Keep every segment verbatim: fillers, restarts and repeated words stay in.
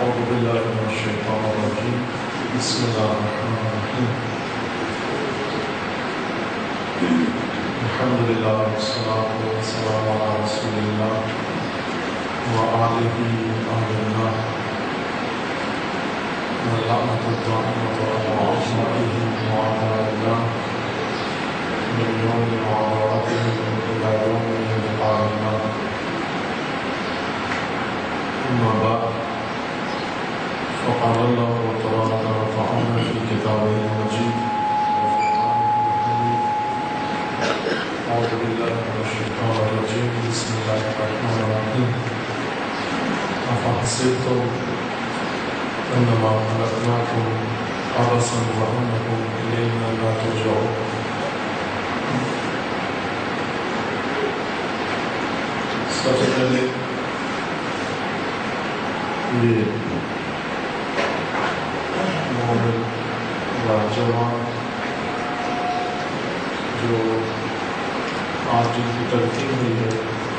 أعوذ بالله من الشيطان الرجيم بسم الله الرحمن الرحيم الحمد لله والصلاة والسلام على رسول الله وآله أهل الله واللعنة الدائمة على أعدائهم وأعداء الله من يوم عداوتهم إلى يوم لقائنا. أما بعد، فقال الله تبارك وتعالى في كتابه المجيد أعوذ بالله من الشيطان الرجيم بسم الله الرحمن الرحيم أفحسبتم أنما خلقناكم عبثا وأنكم إلينا لا ترجعون. سب سے پہلے یہ مومن نوجوان جو آج جن کی ترتیب ہوئی ہے،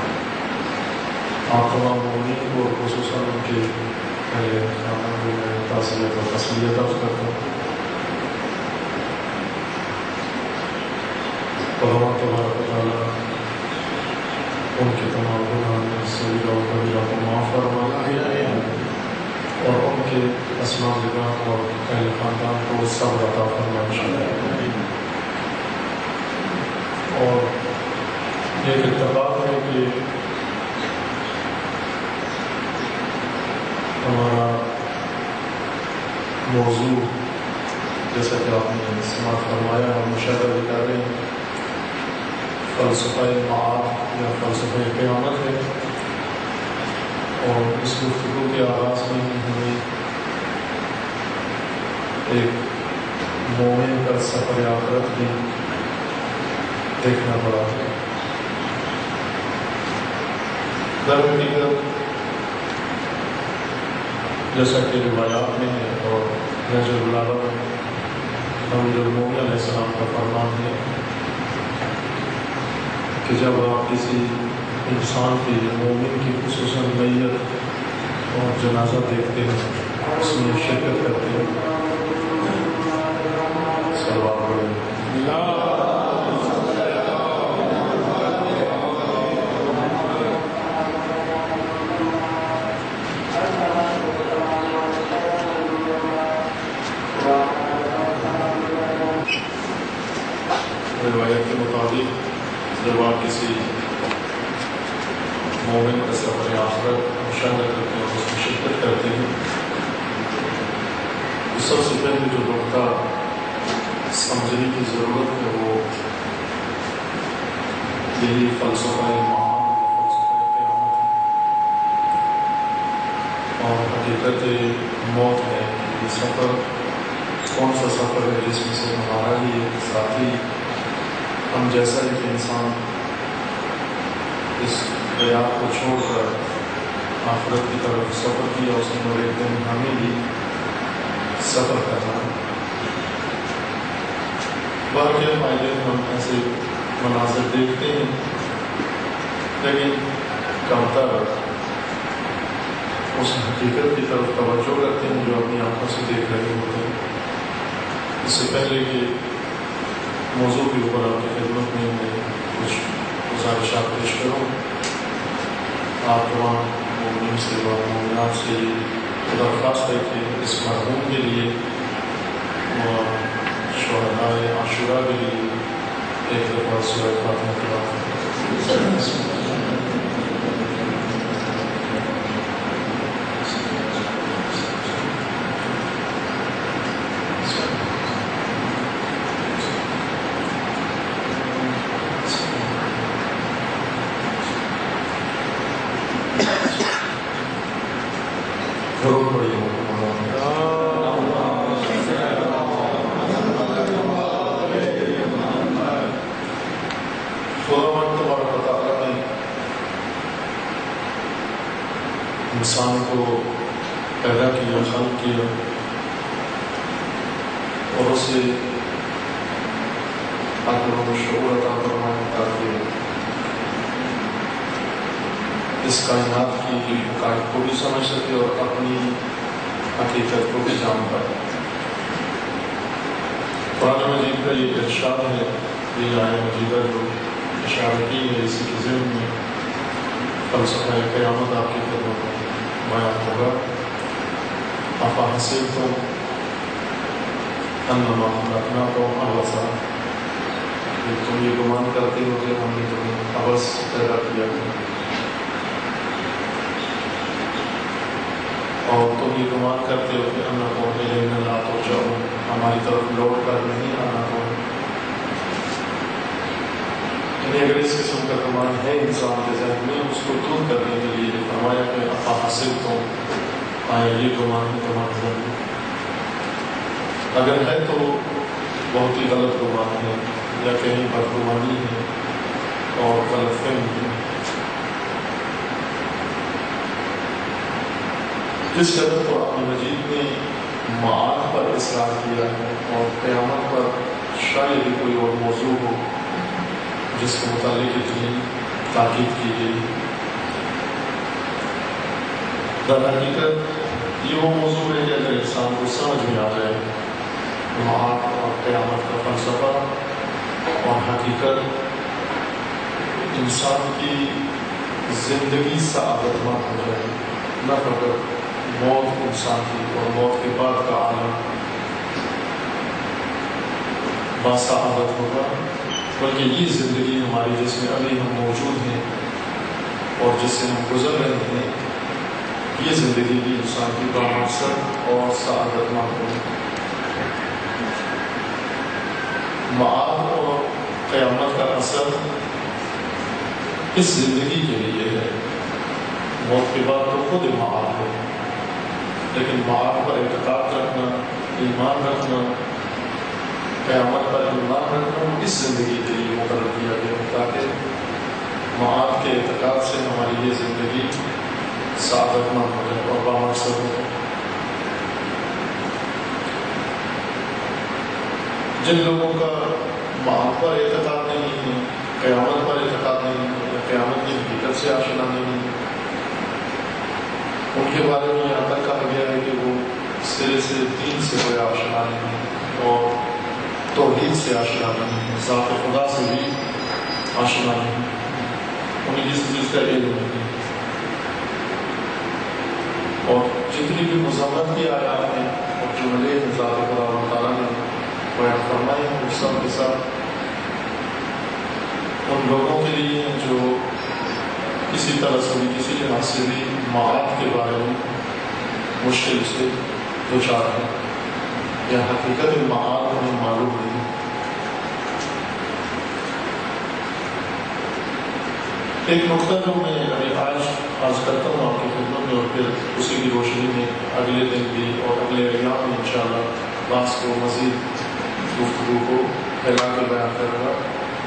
آپ تمام مومنین کو خصوصاً ان کے پہلے خاندان کو میں تعزیت اور تسلیت عرض کرتا ہوں. اللہ تبارک و تعالیٰ ان کے تمام گناہ صغیرہ و کبیرہ کو معاف فرمائے اور ان کے اسماء اور اہل خاندان کو صبر عطا فرمائے. اور یہ اتفاق ہے کہ ہمارا موضوع جیسا کہ آپ نے سماعت فرمایا اور مشاہدہ بھی کر رہے ہیں، فلسفہ معاد یا فلسفہ قیامت ہے. اور اس گفتگو کے آغاز میں ہی ہمیں ایک مومن کا سفر آخرت بھی دیکھنا پڑا ہے. در حقیقت جیسا کہ روایات میں ہے اور نجر البلاغہ میں امیر المومنین علیہ السلام کا فرمان ہے کہ جب آپ کسی انسان کی مومن کی خصوصاً میت اور جنازہ دیکھتے ہیں، اس میں شرکت کرتے ہیں، صلوات پڑھیں. روایت کے مطابق جب آپ کسی مومن کا سفر آخرت مشاہدہ کرتے ہیں اور اس میں شرکت کرتے ہیں، تو سب سے پہلے جو نقطہ سمجھنے کی ضرورت ہے وہ یہی فلسفہ معاد یا فلسفہ قیامت ہے اور حقیقت موت ہے. یہ سفر کون سا سفر ہے جس میں سے ہمارا ہی ایک ساتھی ہم جیسا ایک انسان اس حیات کو چھوڑ کر آخرت کی طرف سفر کیا، اس نے اور ایک دن ہمیں بھی سفر کرنا ہے. باقی فائدے ہم ایسے مناظر دیکھتے ہیں لیکن کم تر اس حقیقت کی طرف توجہ کرتے ہیں جو اپنی آنکھوں سے دیکھ رہے ہوتے ہیں. اس سے پہلے کہ موضوع کے اوپر آپ کی خدمت میں میں کچھ گزارشات پیش کروں، آپ تمام مومنین سے و مومنات سے یہ درخواست ہے کہ اس مرحوم کے لیے اور شہدائے عاشورہ کے لیے ایک دفعہ سورۃ فاتحہ تلاوت کریں. ضرور پڑھیے خداوند تبارک و تعالیٰ نے انسان کو پیدا کیا، خلق کیا اور اسے عقل و شعور عطا فرمایا تاکہ اس کائنات کی حقائق کو بھی سمجھ سکے اور اپنی حقیقت کو بھی جان پائے۔ قرآن مجید کا یہ ارشاد ہے، یہ آیت مجیدہ جو اشارہ کی ہے، اسی کے ذمن میں فلسفہ قیامت آپ کی خدمت میں بیان ہوگا۔ افحسبتم انما خلقناکم عبثا، کہ تم یہ گمان کرتے ہو کہ ہم نے تمہیں عبث پیدا کیا ہے، اور تم یہ گمان کرتے ہو کہ انکم الینا لا ترجعون، ہماری طرف لوٹ کر نہیں آنا ہو۔ یعنی اگر اس قسم کا گمان ہے انسان کے ذہن میں، اس کو دور کرنے کے لیے فرمایا کہ افحسبتم، آیا یہ گمان ہے تمہارے ذہن میں؟ اگر ہے تو بہت ہی غلط گمان ہے، یا کہیں بدگمانی ہے اور غلط فہمی ہے۔ جس قدر قرآن مجید نے معاد پر اصرار کیا ہے اور قیامت پر شاید ہی کوئی اور موضوع ہو جس کے متعلق اتنی تاکید کی گئی۔ در حقیقت یہ وہ موضوع ہے کہ اگر انسان کو سمجھ میں آ جائے معاد اور قیامت کا فلسفہ اور حقیقت، انسان کی زندگی سعادت مند ہو جائے، نہ فقط موت انسان کی اور موت کے بعد کا عالم باسعادت ہوگا، بلکہ یہ زندگی ہماری جس میں ابھی ہم موجود ہیں اور جس سے ہم گزر رہے ہیں، یہ زندگی بھی انسان کی بامقصد اور سعادت مند ہوگی۔ معاد اور قیامت کا اثر اس زندگی کے لیے ہے، موت کے بعد تو خود معاد ہے، لیکن معاد پر اعتقاد رکھنا، ایمان رکھنا، قیامت پر ایمان رکھنا اس زندگی کے لیے مقرر کیا گیا، تاکہ معاد کے اعتقاد سے ہماری یہ زندگی سعادت مند ہو جائے اور بامقصد ہو جائے۔ جن لوگوں کا معاد پر اعتقاد نہیں ہے، قیامت پر اعتقاد نہیں ہے، یا قیامت کی حقیقت سے آشنا نہیں ہے، ان کے بارے میں یہاں تک کہا گیا ہے کہ وہ سرے سے دین سے کوئی آشنا نہیں ہے اور توحید سے آشنا نہیں ہے، ذات خدا سے بھی آشنا نہیں ہے، انہیں کسی چیز کا علم نہیں ہے۔ اور جتنی بھی مذمت کی آیات ہیں اور جملے ذات خدا و تعالیٰ نے بیان فرمائے ہیں، وہ سب کے ساتھ ان لوگوں کے لیے ہیں جو کسی طرح سے بھی کسی لحاظ سے بھی معاد کے بارے میں مشکل سے دوچار ہے، یا حقیقت معاد انہیں معلوم نہیں۔ ایک نقطہ جو میں ابھی آج عرض کرتا ہوں آپ کی خدمت میں، اور پھر اسی کی روشنی میں اگلے دن بھی اور اگلے ایام میں انشاءاللہ بات کو مزید گفتگو کو پھیلا کے بیان کروں گا،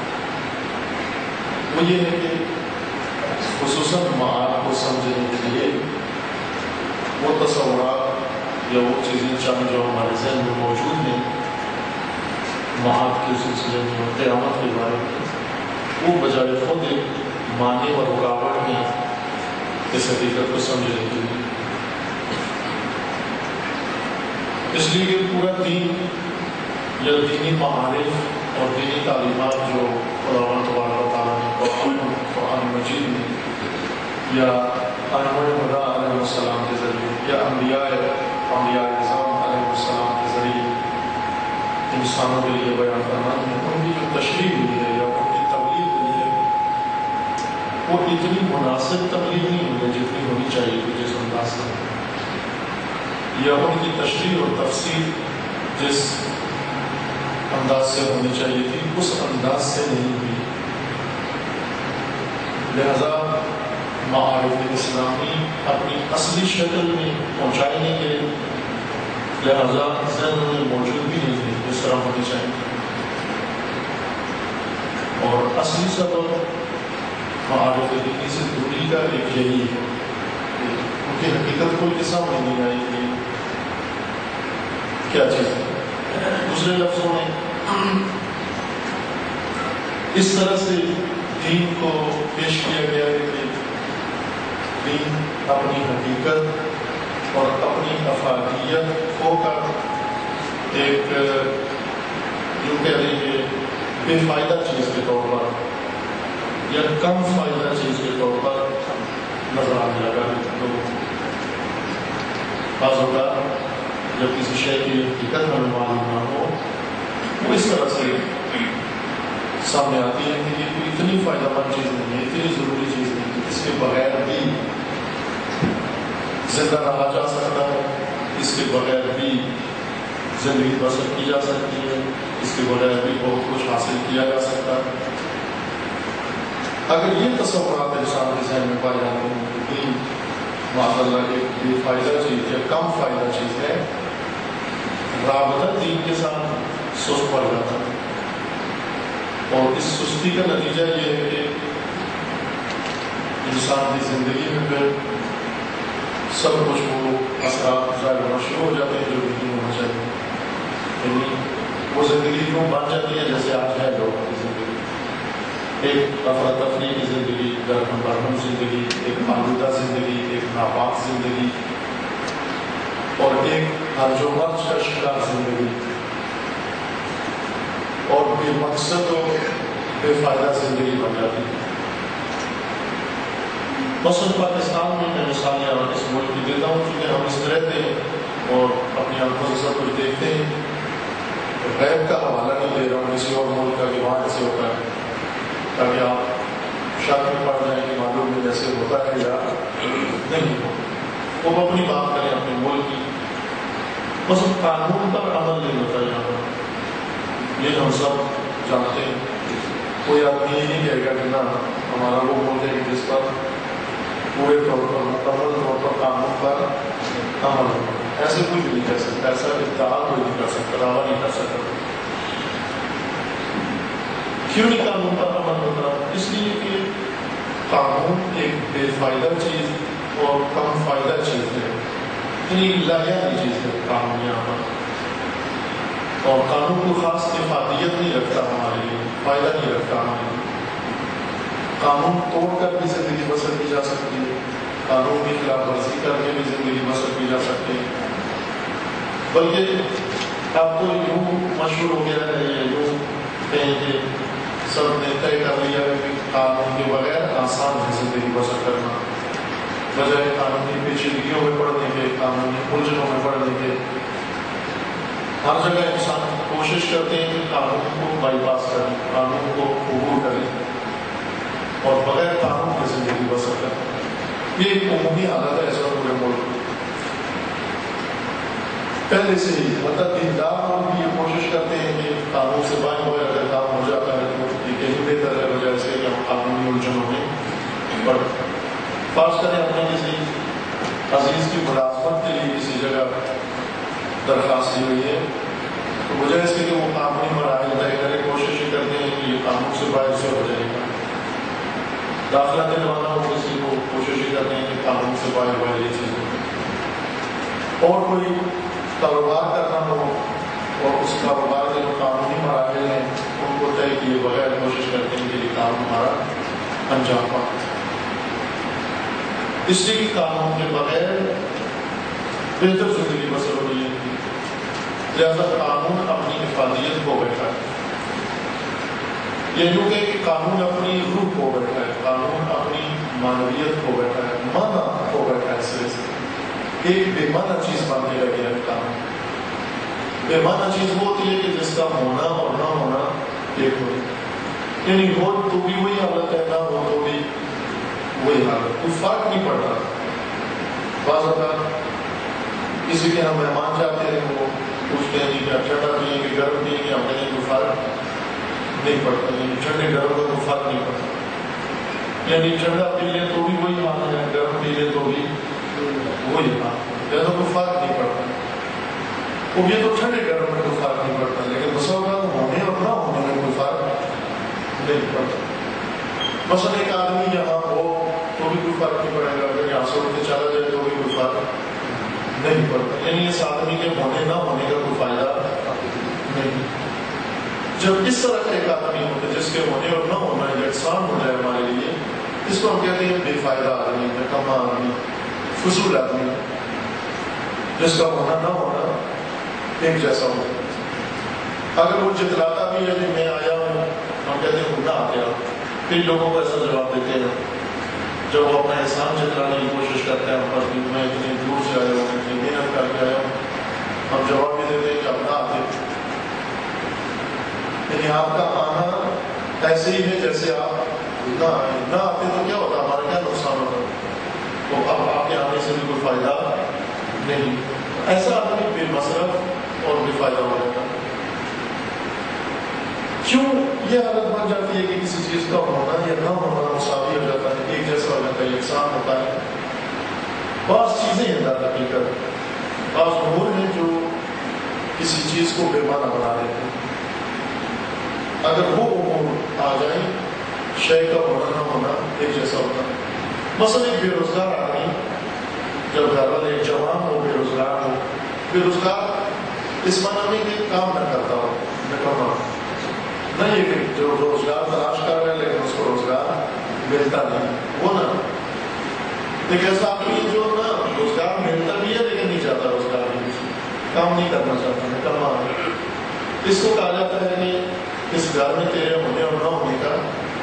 وہ یہ ہے کہ خصوصاً معاد کو سمجھنے کے لیے وہ تصورات یا وہ چیزیں چند جو ہمارے ذہن میں موجود ہیں معاد کے سلسلے میں اور قیامت کے بارے میں، وہ بجائے خود ایک مانع و رکاوٹ ہیں اس حقیقت کو سمجھنے کے لیے۔ اس لیے کہ پورا دین یا دینی معارف اور دینی تعلیمات جو خداوند تبارک و تعالیٰ نے قرآن قرآن مجید میں یا ائمہ ہدیٰ علیہ السلام کے ذریعے یا انبیاء انبیاء اعظام علیہ السلام کے ذریعے انسانوں کے لیے بیان فرمائی ہے، ان کی جو تشریح ہوئی ہے یا ان کی تبلیغ ہوئی ہے، وہ اتنی مناسب تبلیغ نہیں ہوئی ہے جتنی ہونی چاہیے تھی جس انداز سے، یا ان کی تشریح اور تفسیر جس انداز سے ہونی چاہیے تھی اس انداز سے نہیں ہوئی۔ لہذا معارف اسلامی اپنی اصلی شکل میں پہنچانے کے لہذا ذہن میں موجود بھی نہیں تھی اس طرح ہونی چاہیے، اور اصلی سبب معارف دینی سے دوری کا ایک یہی ہے کہ ان کی حقیقت کو کے سامنے نہیں آئی کہ کیا چیز ہے۔ دوسرے لفظوں میں اس طرح سے دین کو پیش کیا گیا ہے کہ دین اپنی حقیقت اور اپنی افادیت کھو کر ایک جو کہہ رہی ہے بے فائدہ چیز کے طور پر یا کم فائدہ چیز کے طور پر نظر آنے لگا لوگوں کو. بعض اوقات جب کسی شے کی حقیقت ہمیں معلوم نہ ہو وہ اس طرح سے سامنے آتی ہے کہ یہ کوئی اتنی فائدہ مند چیز نہیں ہے, اتنی ضروری چیز نہیں ہے, اس کے بغیر بھی زندہ رہا جا سکتا ہے, اس کے بغیر بھی زندگی بسر کی جا سکتی ہے, اس کے بغیر بھی بہت کچھ حاصل کیا جا سکتا ہے. اگر یہ تصورات انسان کے ذہن میں پائے جاتے ہیں کہ دین معاذ اللہ کے بے فائدہ چیز یا کم فائدہ چیز ہے, رابطہ دین کے ساتھ سست پڑ جاتا ہے, اور اس سستی کا نتیجہ یہ ہے کہ انسان کی زندگی میں پھر سب کچھ وہ اثرات ظاہر ہونا شروع ہو جاتے ہیں جو نہیں ہونا چاہیے. یعنی وہ زندگی کیوں بن جاتی ہے جیسے آج ہے لوگوں کی زندگی, ایک افراتفری کی زندگی, درہم برہم زندگی, ایک آلودہ زندگی, ایک ناپاک زندگی, اور ایک ہر جو مرض کا شکار زندگی, اور بے مقصد و بے فائدہ زندگی بن جاتی ہے. مثلاً پاکستان میں میں مثال یہاں اس ملک کی دیتا ہوں چونکہ ہم اس میں رہتے ہیں اور اپنی آنکھوں سے سب کچھ دیکھتے ہیں. غیب کا حوالہ نہیں دے رہا ہوں کسی اور ملک کا کہ وہاں ایسے ہوتا ہے تاکہ آپ شک میں پڑ جائیں کہ معلوم میں جیسے ہوتا ہے یا نہیں ہو. وہ اپنی بات کریں اپنے ملک کی. بس قانون پر عمل نہیں ہوتا یہاں پر, یہ ہم سب جانتے ہیں. کوئی آدمی یہ نہیں کہے گا کہ نہ ہمارا وہ ملک ہے جس پر پورے طور پر مکمل طور پر قانون پر عمل ہوتا ہے. ایسے کچھ نہیں کر سکتا, ایسا ادعا کوئی نہیں کر سکتا, دعویٰ نہیں کر سکتا. کیوں نہیں قانون پر عمل ہوتا؟ اس لیے کہ قانون ایک بے فائدہ چیز اور کم فائدہ چیز ہے, یعنی لاحیاتی چیز ہے قانون یہاں پر. اور قانون کو خاص افادیت نہیں رکھتا ہمارے لیے, فائدہ نہیں رکھتا ہمارے لیے. قانون توڑ کر بھی زندگی بسر کی جا سکتی ہے, قانون کی خلاف ورزی کر کے بھی زندگی بسر کی جا سکتی ہے. بلکہ اب تو یوں مشہور ہو گیا ہے, یہ یوں کہیں کہ سب نے طے کر لیا ہے کہ قانون کے بغیر آسان ہے زندگی بسر کرنا, بجائے قانونی پیچیدگیوں میں پڑھنے کے, قانونی الجھنوں میں پڑھنے کے. ہر جگہ انسان کوشش کرتے ہیں کہ قانون کو بائی پاس کریں, قانون کو عبور کریں اور بغیر قانون کی زندگی بسر کریں. یہ ایک عمومی حالت ہے ایسا پورے ملک میں پہلے سے ہی. مطلب دیندار لوگ بھی یہ کوشش کرتے ہیں کہ قانون سے باہر ہو اگر کام ہو جاتا ہے تو یہ کہیں بہتر ہے وجہ سے کہ ہم قانونی الجھنوں میں پڑھ پاس کریں. اپنے کسی عزیز کی ملازمت کے لیے کسی جگہ درخواست دی ہوئی ہے تو وجہ اس کے کہ وہ قانونی مراحل طے کرے, کوشش یہ کرتے ہیں کہ یہ قانون سے باہر سے ہو جائے گا. داخلہ دلوانا ہو کسی کو, کوشش یہ کرتے ہیں کہ قانون سے باہر باہر یہ چیز ہو. اور کوئی کاروبار کرنا ہو اور اس کاروبار کے جو قانونی مراحل ہیں ان کو طے کیے بغیر کوشش کرتے ہیں کہ یہ کام ہمارا انجام پائے. اس لیے قانون کے بغیر بہتر زندگی بسر ہو رہی ہے. لہذا قانون اپنی افادیت کو بیٹھا ہے, یہ یوں کہ قانون اپنی روح کو بیٹھا ہے, قانون اپنی معنویت کو بیٹھا ہے, معنی کو بیٹھا ہے. اس وجہ سے ایک بے معنی چیز بن کے رہ گیا ہے قانون. بے معنی چیز وہ ہوتی ہے کہ جس کا ہونا اور نہ ہونا ایک ہو, یعنی ہو تو بھی وہی حالت ہے, نہ ہو تو بھی وہی حالت, کوئی فرق نہیں پڑ رہا. بعض اوقات کسی کے ہم مہمان جاتے ہیں وہ پوچھتے ہیں کہ ٹھنڈا پیے کہ گرم پیے کہ ہمیں نہیں کوئی فرق نہیں پڑتا, یعنی ٹھنڈے گرم کا کوئی فرق نہیں پڑتا. یعنی ٹھنڈا پی لیں تو بھی وہی حال ہے, گرم پی لیں تو بھی وہی حال, جیسا کوئی فرق نہیں پڑتا. وہ یہ تو ٹھنڈے گرم میں کوئی فرق نہیں پڑتا, لیکن بسا اوقات ہونے اور نہ ہونے میں کوئی فرق نہیں پڑتا. مثلا ایک آدمی یہاں ہو تو بھی کوئی فرق نہیں پڑے گا, اگر یہاں سے اٹھ کے چلا جائے تو بھی کوئی فرق نہیں پڑتا. یعنی اس آدمی کے ہونے نہ ہونے کا کوئی فائدہ نہیں. جب اس طرح کا ایک آدمی ہوتا ہے جس کے ہونے اور نہ ہونا یکساں ہو جائے ہمارے لیے, اس کو ہم کہتے ہیں بے فائدہ آدمی, نکما آدمی, فضول آدمی. جس کا ہونا نہ ہونا ایک جیسا ہوتا ہے. اگر وہ جتلاتا بھی ہے کہ میں آیا ہوں، ہم کہتے ہیں نہ آتے آپ. کئی لوگوں کو ایسا جواب دیتے ہیں جب وہ اپنا احسان جتلانے کی کوشش کرتے ہیں پر میں اتنی دور سے آیا ہوں، اتنی محنت کر کے آیا ہوں، ہم جواب بھی دیتے ہیں کہ آپ نہ آتے. یعنی آپ کا آنا ایسے ہی ہے جیسے آپ نہ آئے. نہ آتے تو کیا ہوتا، ہمارا کیا نقصان ہوتا؟ تو اب آپ کے آنے سے بھی کوئی فائدہ نہیں. ایسا آدمی بے مصرف اور بے فائدہ ہو جاتا ہے. کیوں یہ حالت بن جاتی ہے کہ کسی چیز کا ہونا یا نہ ہونا مساوی ہو جاتا ہے، ایک جیسا ہو جاتا ہے، یکساں ہوتا ہے؟ بعض چیزیں ہیں در حقیقت، بعض امور ہیں جو کسی چیز کو بے معنی بنا دیتے ہیں. اگر وہ امور آ جائیں، شے کا ہونا نہ ہونا ایک جیسا ہوتا ہے. مثلا ایک بے روزگار آدمی جب گھر والے ایک جوان ہو، بے روزگار ہو، بے روزگار اس معنی میں کہ کام نہ کرتا ہو، نکما نہ، یہ کہ جو روزگار تلاش کر رہے ہیں لیکن اس کو روزگار ملتا نہیں، وہ نہ. ایک ایسا آدمی جو نا روزگار ملتا بھی ہے لیکن نہیں چاہتا روزگار بھی، کام نہیں کرنا چاہتا، نکما. اس کو کہا جاتا ہے کہ اس گھر میں تیرے ہونے اور نہ ہونے کا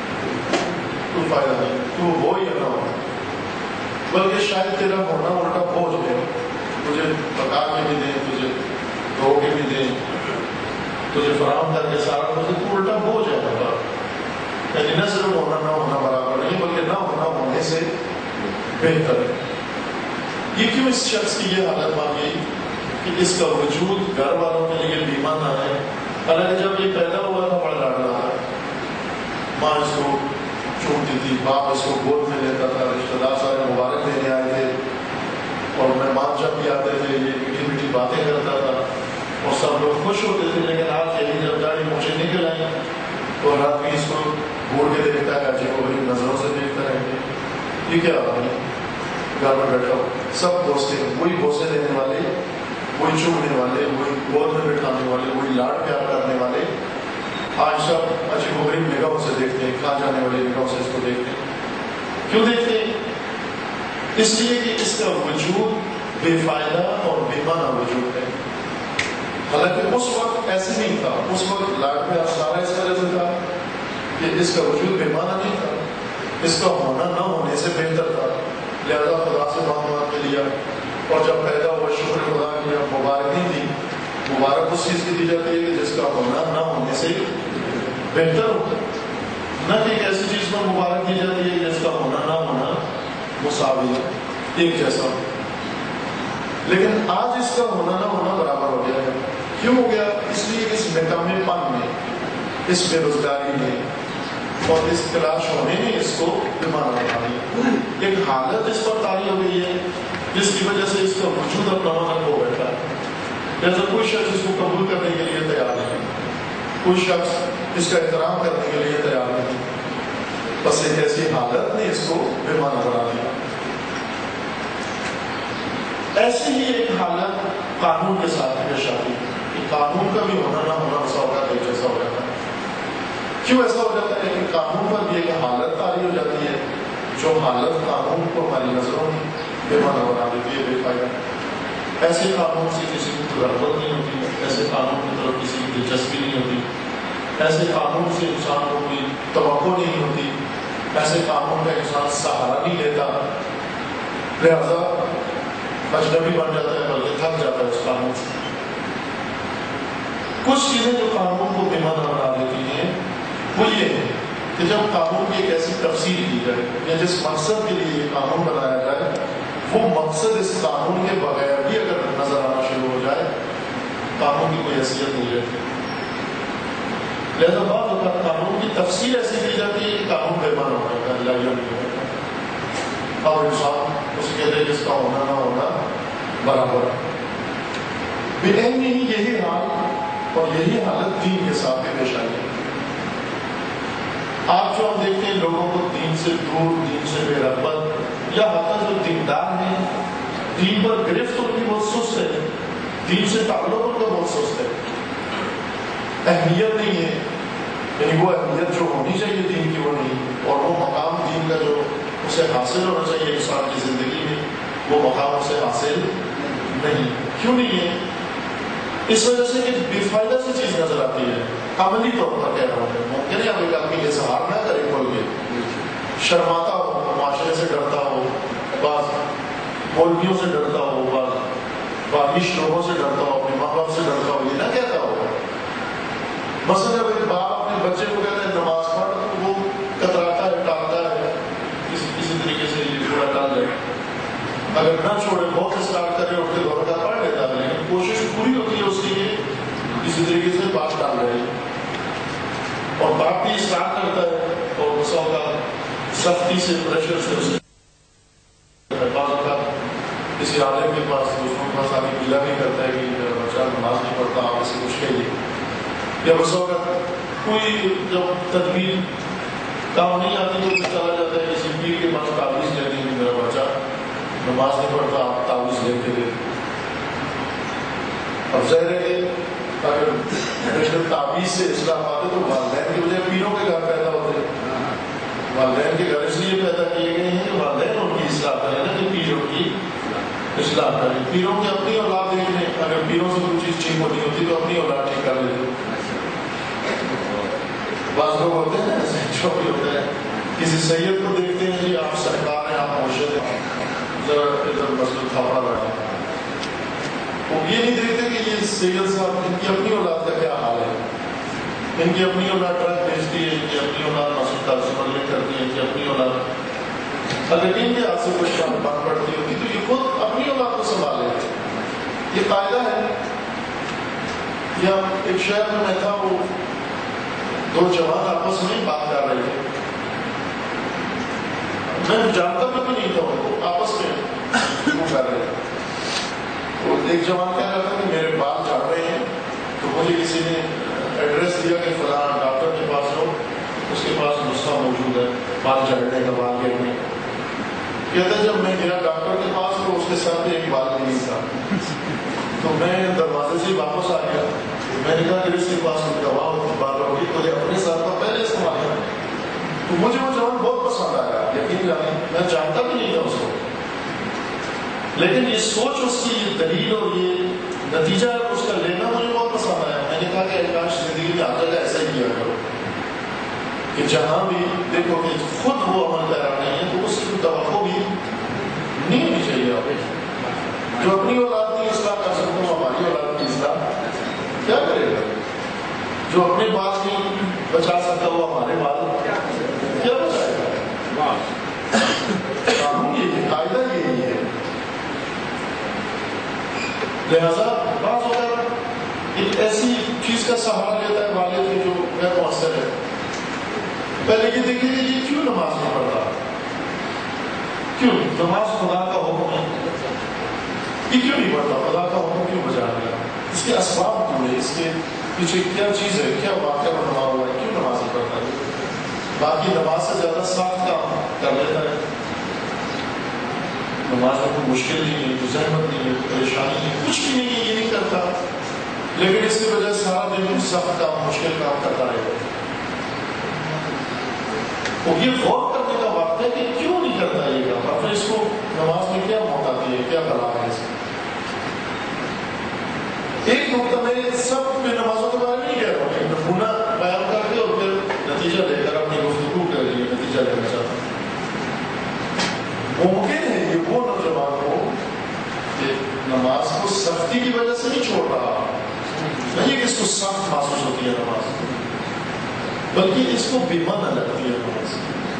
کوئی فائدہ نہیں، تو ہو یا نہ ہو، بلکہ شاید تیرا ہونا الٹا بوجھ ہے. تجھے پکا کے بھی دیں، تجھے دھو کے بھی دیں، تجھے فراہم کر کے سارا کچھ، تو الٹا بوجھ ہے بابا. یعنی نہ صرف ہونا نہ ہونا برابر نہیں، بلکہ نہ ہونا ہونے سے بہتر ہے. یہ کیوں اس شخص کی یہ حالت بن گئی کہ اس کا وجود گھر والوں کے لیے بیمہ نہ ہے؟ حالانکہ جب یہ پیدا ہوا تھا بڑا لاڈ رہا ہے، ماں اس کو چومتی تھی، باپ اس کو گود میں لیتا تھا، رشتہ دار سارے مبارک دینے آئے تھے، اور مہمان جب بھی آتے تھے یہ میٹھی میٹھی باتیں کرتا تھا اور سب لوگ خوش ہوتے تھے. لیکن آج یہی جب داڑھی مونچھیں نکل آئیں تو رات بھی اس کو گھوڑ کے دیکھتا ہے، عجیب و غریب نظروں سے دیکھتا رہیں گے. یہ کیا آدمی گھر میں بیٹھا ہو، سب دوستے وہی بوسے دینے والے، وہی چومنے والے، وہی گود میں بٹھانے والے، وہی لاڈ پیار کرنے والے، آج سب عجیب و غریب نگاہوں سے دیکھتے ہیں، کھا جانے والے نگاہوں سے اس کو دیکھتے ہیں. کیوں دیکھتے ہیں؟ اس لیے کہ اس کا وجود بے فائدہ اور بے معنی وجود ہے. حالانکہ اس وقت ایسے نہیں تھا، اس وقت لاڈ پیار سارا اس طرح سے تھا کہ اس کا وجود بے معنی نہیں تھا، اس کا ہونا نہ ہونے سے بہتر تھا. لہذا خدا سے مانگ مانگ کے لیا، اور جب پیدا ہوا شکر خدا کیا، مبارک نہیں دی. مبارک اس چیز کی دی جاتی ہے کہ جس کا ہونا نہ ہونے سے بہتر ہوتا ہے، نہ کہ ایک ایسی چیز میں مبارک دی جاتی ہے جس کا ہونا نہ ہونا مساوی ہے، ایک جیسا ہو. لیکن آج اس کا ہونا نہ ہونا برابر ہو گیا ہے. کیوں ہو گیا؟ اس لیے اس نکامے پن میں، اس بے روزگاری میں اور اس تلاش ہونے میں اس کو بیمار بنا دیا. ایک حالت اس پر طاری ہو گئی ہے جس کی وجہ سے اس کا وجود اپنا مطلب ہو بیٹھا ہے. جیسے کوئی شخص اس کو قبول کرنے کے لیے تیار نہیں، کوئی شخص اس کا احترام کرنے کے لیے تیار نہیں. بس ایک ایسی حالت نے اس کو بے معنی بنا دیا. ایسی ہی ایک حالت قانون کے ساتھ پیش آتی ہے کہ قانون کا بھی ہونا نہ ہونا ایسا ہوتا ہے، جیسا ہو جاتا ہے. کیوں ایسا ہو جاتا ہے کہ قانون پر بھی ایک حالت طاری ہو جاتی ہے جو حالت قانون کو ہماری نظروں میں بے معنی بنا دیتی ہے، بے فائدہ. ایسے قانون سے کسی کو رغبت نہیں ہوتی، ایسے قانون کی طرف کسی کی دلچسپی نہیں ہوتی، ایسے قانون سے انسان کو کوئی توقع نہیں ہوتی، ایسے قانون کا انسان سہارا نہیں لیتا، لہذا اجنبی بن جاتا ہے، بلکہ تھک جاتا ہے اس قانون سے. کچھ چیزیں جو قانون کو بے معنی بنا دیتی ہیں وہ یہ ہے کہ جب قانون کی ایک ایسی تفسیر کی جائے یا جس مقصد کے لیے یہ قانون بنایا جائے وہ مقصد اس قانون کے بغیر بھی اگر نظر آنا شروع ہو جائے، قانون کی کوئی حیثیت نہیں رہتی. لہذا بعض اوقات قانون کی تفسیر ایسی کی جاتی ہے کہ قانون بے معنی ہو جاتا ہے، لائیو نہیں ہوتا. اور انسان اس کہتے ہیں کہ اس کا ہونا نہ ہونا برابر ہے. بے عینی ہی یہی حال اور یہی حالت دین کے ساتھ بھی پیش آئی ہے. آپ جو ہم دیکھتے ہیں لوگوں کو دین سے دور، دین سے بے رغبت، یا حتی جو دیندار ہیں دین پر گرفت ان کی بہت سست ہے، دین سے تعلق ان کا بہت سست ہے، اہمیت نہیں ہے. یعنی وہ اہمیت جو ہونی چاہیے دین کی وہ نہیں، اور وہ مقام دین کا جو اسے حاصل ہونا چاہیے انسان کی زندگی میں وہ مقام اسے حاصل نہیں. کیوں نہیں ہے؟ اس وجہ سے کہ بے فائدہ سی چیز نظر آتی ہے. عملی طور پر کہہ رہا ہوں، ممکن ہے اب ایک آدمی اظہار نہ کرے کھول کے، شرماتا ہو، معاشرے سے ڈرتا ہو، بعض مولویوں سے ڈرتا ہو، بعض باقی لوگوں سے ڈرتا ہو، اپنے ماں باپ سے ڈرتا ہو، یہ نہ کہتا ہو. مثلا جب ایک باپ اپنے بچے کو کہتا ہے نماز پڑھ تو وہ کتراتا ہے، ٹالتا ہے، کسی کسی طریقے سے یہ تھوڑا ٹال جائے. اگر نہ چھوڑے بہت اسٹارٹ کرے اٹھ کے دو رکعت پڑھ لیتا ہے، لیکن کوشش پوری ہوتی ہے اس کی کہ کسی طریقے سے بات ٹال رہے ہیں. اور باپ بھی اسٹارٹ کرتا ہے اور بسوں کا سختی سے پریشر سے اسے بعض اوقات کسی عالم کے پاس دوستوں کے پاس آگے گلا بھی کرتا ہے کہ بچہ نماز نہیں پڑھتا، آپ اسے کچھ کہیے. یا بس اوقات کوئی جب تدبیر کام نہیں آتی تو چلا جاتا ہے کسی پیر کے پاس تعویذ لینے کی، میرا بچہ نماز نہیں پڑھتا، آپ تعویذ لے کے دے. اب ظاہر ہے کہ اگر تعویذ سے اصلاح پاتے تو والدین کی وجہ پیروں کے گھر پیدا ہوتے ہیں. والدین کے گھر اس لیے پیدا کیے گئے ہیں کہ والدین ان کی اصلاح کریں نا، کہ پیر ان کی اصلاح کریں. پیروں کی اپنی اولاد دیکھ لیں، اگر پیروں سے کوئی چیز ٹھیک ہوتی ہوتی تو اپنی اولاد ٹھیک کر لیتے. بعض لوگ ہوتے ہیں ایسے جو بھی ہوتے ہیں، کسی سید کو دیکھتے ہیں جی آپ سرکار ہیں، آپ مرشد ہیں، ذرا ادھر مسجد تھاپڑا لگا. وہ یہ نہیں دیکھتے کہ یہ سید صاحب ان کی اپنی اولاد کا کیا حال ہے، ان کی اپنی اولاد ٹرک بھیجتی ہے، ان کی اپنی اولاد مسجد کا سمجھنے کرتی ہے، ان کی اپنی اولاد اگر ان کے ہاتھ سے کچھ بات پڑتی ہوتی تو یہ خود اپنی اولاد کو سنبھالے. یہ قاعدہ ہے. یا ایک شہر میں میں تھا، وہ دو جوان آپس میں بات کر رہے تھے، میں جانتا بھی نہیں تھا، وہ آپس میں وہ کر رہے تھے. وہ ایک جوان کہہ رہا تھا کہ میرے بال جھڑ رہے ہیں، تو مجھے کسی نے ایڈریس دیا کہ فلاں ڈاکٹر کے پاس جاؤ، اس کے پاس نسخہ موجود ہے بال جھڑنے کا، بال گرنے کا. کہتے ہیں جب میں گیا ڈاکٹر کے پاس تو اس کے سر پہ ایک بال نہیں تھا. تو میں دروازے سے واپس آ گیا. میں نے کہا کہ اس کے پاس دوا بال ہوگی تو یہ اپنے سر پر پہلے استعمال کر. تو مجھے وہ جوان بہت پسند آیا، یقین جانے میں جانتا بھی نہیں تھا اس کو، لیکن یہ سوچ اس کی، یہ دلیل اور یہ نتیجہ اس کا لینا مجھے بہت پسند آیا. میں نے کہا کہ کاش زندگی میں آگے ایسا ہی کیا کرو کہ جہاں بھی دیکھو کہ خود وہ عمل پیرا نہیں ہے تو اس کی توقع بھی نہیں ہونی چاہیے. آپ جو اپنی اولاد کی اصلاح کر سکتے ہو، ہماری اولاد کی اصلاح کیا کرے گا؟ جو اپنے بال نہیں بچا سکتا وہ ہمارے بال کیا بچائے گا؟ قانون یہی، قاعدہ یہی ہے. لہذا بعض اوقات ایک ایسی چیز کا سہارا لیتا ہے والد کی جو غیر مؤثر ہے. پہلے یہ دیکھیں کہ یہ کیوں نماز نہیں پڑھتا، کیوں نماز خدا کا حکم ہے، یہ کیوں نہیں پڑھتا، خدا کا حکم کیوں بجا گیا، اس کے اسباب کیوں ہے، اس کے پیچھے کیا چیز ہے، کیا واقعہ بنا ہوا ہے، کیوں نماز نہیں پڑھتا ہے. باقی نماز سے زیادہ سخت کام کر لیتا ہے. نماز میں کوئی مشکل نہیں ہے، کوئی زحمت نہیں ہے، کوئی پریشانی نہیں، کچھ بھی نہیں ہے، یہ نہیں کرتا، لیکن اس کی وجہ سے سارا دن سخت کام، مشکل کام کرتا رہے. تو یہ غور کرنے کا وقت ہے کہ کیوں نہیں کرتا یہ کام، اور پھر اس کو نماز میں کیا موت آتی ہے، کیا بلا ہے اس میں. ایک نقطہ میں سب میں نمازوں کے بارے میں نہیں کہہ رہا ہوں، ایک نمونہ بیان کر کے اور پھر نتیجہ لے کر اپنی گفتگو کے لیے نتیجہ لینا چاہتا ہوں. ممکن ہے یہ وہ نوجوان ہو کہ نماز کو سختی کی وجہ سے نہیں چھوڑ رہا، نہیں کہ اس کو سخت محسوس ہوتی ہے نماز، بلکہ اس کو بےمعنی لگتی ہے نماز.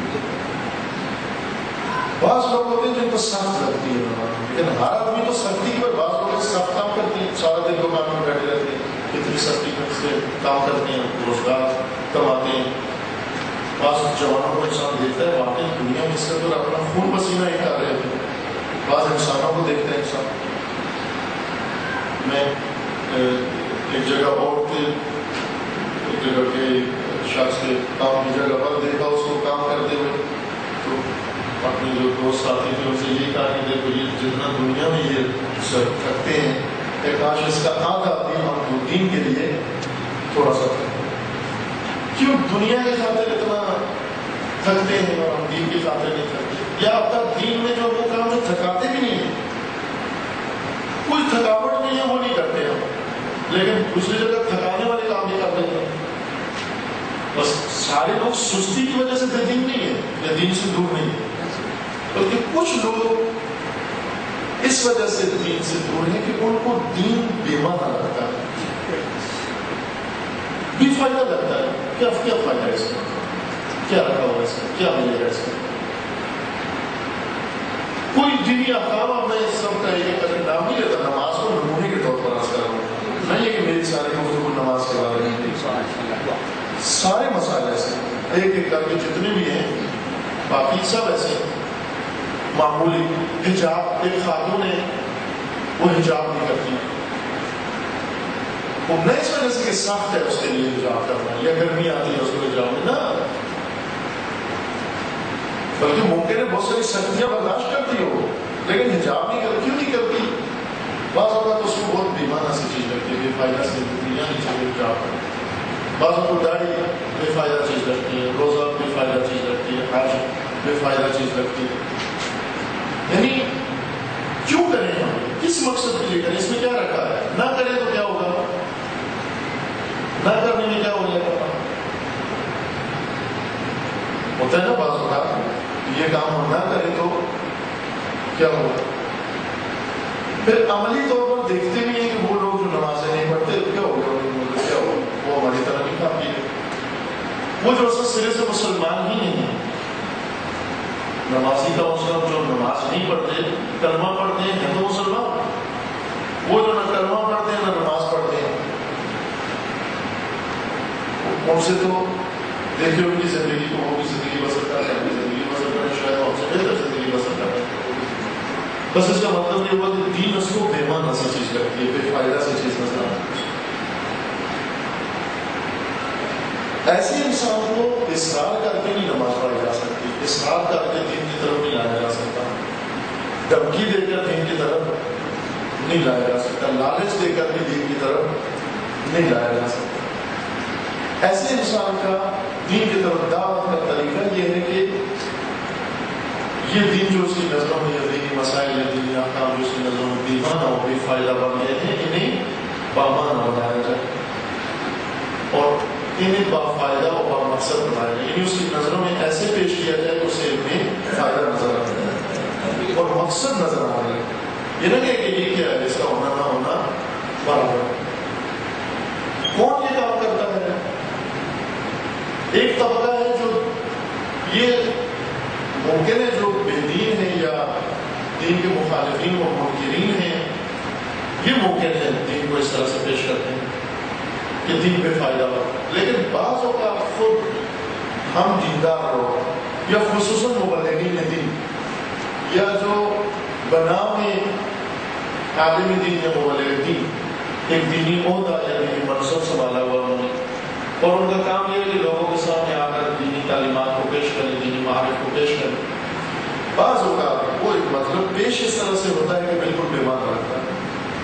بعض لوگ ہوتے ہیں جن کو سخت لگتی ہے نماز، لیکن ہر آدمی تو سختی کی وجہ، بعض لوگ سخت کام کرتے ہیں، سارا دن دکان میں بیٹھے رہتے ہیں، اتنی سختی سے کام کرتے ہیں، روزگار کماتے ہیں. بعض جوانوں کو انسان دیکھتا ہے واقعی دنیا میں اس کا تو اپنا خون پسینہ ہی کر رہے تھے. بعض انسانوں کو دیکھتا ہے انسان. میں ایک جگہ اور تھے، ایک جگہ کے شخص کے کام کی جگہ پر دیکھا اس کو کام کرتے ہوئے، تو اپنے جو دوست ساتھی تھے ان سے یہ کہا کہ دیکھو یہ جتنا دنیا میں یہ تھکتے ہیں، ایک کاش اس کا آدھا دن ہم دین کے لیے تھوڑا سا کیوں دنیا کے خاطر اتنا تھکتے ہیں اور ہم دین کی خاطر نہیں تھکتے، یا اپنا دین میں جو وہ کام جو تھکاتے بھی نہیں ہیں کوئی تھکاوٹ نہیں ہے وہ نہیں کرتے ہم، لیکن دوسری جگہ تھکانے والے کام بھی کر لیتے ہیں. بس سارے لوگ سستی کی وجہ سے بے دین نہیں ہے یا دین سے دور نہیں ہے، بلکہ کچھ لوگ اس وجہ سے دین سے دور ہیں کہ ان کو دین بے معنی لگتا ہے، بے فائدہ لگتا ہے. کیا کیا فائدہ ہے اس میں، کیا رکھا ہوا ہے اس میں، کیا ملے گا اس میں. کوئی دینی احکام میں سب کا ایک ایک نام نہیں لیتا، نماز کو نمونے کے طور پر عرض کر رہا ہوں، نہیں ہے کہ میری ساری گفتگو نماز کے بارے میں. سارے مسائل ایسے ایک ایک کر کے جتنے بھی ہیں، باقی سب ایسے معمولی. حجاب، ایک خاتون ہے وہ حجاب نہیں کرتی، وہ نہیں اس وجہ سے کہ سخت ہے اس کے لیے حجاب کرنا یا گرمی آتی ہے اس کو حجاب میں، نہ بلکہ ممکن ہے بہت ساری سختیاں برداشت کرتی ہو لیکن حجاب نہیں کرتی. کیوں نہیں کرتی؟ بعض اوقات اس کو بہت بیمانہ سی چیز لگتی ہے، بے فائدہ سی دنیا نہیں چاہیے حجاب کرنا. بعض اوقات داڑھی بے فائدہ چیز لگتی ہے، روزہ بے فائدہ چیز لگتی ہے، حج بے فائدہ چیز لگتی ہے. یعنی کیوں کریں ہم، کس مقصد کے لیے کریں، اس میں کیا رکھا ہے؟ نہ کریں تو کیا ہوگا، نہ کرنے میں کیا ہو جائے گا. ہوتا ہے نا بعض اوقات یہ کام ہم نہ کریں تو کیا ہوگا. پھر عملی طور پر دیکھتے بھی ہیں کہ وہ لوگ جو نمازیں نہیں پڑھتے کیا ہوگا، کیا ہوگا، وہ ہماری طرح نہیں کافی ہے. وہ جو اصل سرے سے مسلمان ہی نہیں ہے، نمازی کا مسلم جو نماز نہیں پڑھتے کلمہ پڑھتے ہیں تو مسلمان، وہ جو نہ کلمہ پڑھتے ہیں نہ نماز پڑھتے ہیں، ان سے تو دیکھیں ان کی زندگی کو، وہ بھی زندگی بسر کر رہے ہیں، اپنی زندگی بسر کریں، شاید ہم سے بہتر زندگی بسر کر رہے ہیں. بس اس کا مطلب یہ ہوا کہ دین اس کو بے معنی سی چیز لگتی ہے، بے فائدہ سی چیز نظر آتی ہے. ایسے انسان کو اصرار کر کے نہیں نماز پڑھی جا سکتی، اصرار کر کے دین کی طرف نہیں لایا جا سکتا، دھمکی دے کر دین کی طرف نہیں لایا جا سکتا، لالچ دے کر بھی دین کی طرف نہیں لایا جا سکتا. ایسے انسان کا دین کی طرف دعوت کا طریقہ یہ ہے کہ یہ دین جو اس کی نظروں میں، یہ دینی مسائل یا دینی احکام جو اس کی نظروں میں بیمانہ اور بے فائدہ بن گئے ہیں، انہیں بامانہ بنایا جائے اور انہیں با فائدہ اور با مقصد بنایا جائے. یعنی اس کی نظروں میں ایسے پیش کیا جائے کہ اسے انہیں فائدہ نظر آ جائے اور مقصد نظر آ جائے. یہ نہ کہ یہ کیا ہے، اس کا ہونا نہ ہونا برابر. کون یہ کام کرتا ہے؟ ایک طبقہ ہے جو یہ ممکن ہے جو بے دین ہے یا دین کے مخالفین و منکرین ہیں، یہ ممکن ہے دین کو اس طرح سے پیش کرتے ہیں کہ دین بے فائدہ ہو. لیکن بعض اوقات خود ہم دیندار ہو یا خصوصاً مبلغین دین یا جو بنام عالم دین یا مبلغ دین ایک دینی عہدہ یا دینی منصب سنبھالا ہوا انہوں نے، اور ان کا کام یہ ہے کہ لوگوں کے سامنے آ کر دینی تعلیمات کو پیش کریں، دینی معارف کو پیش کریں. بعض اوقات وہ ایک مطلب پیش اس طرح سے ہوتا ہے کہ بالکل بے معنی لگتا ہے.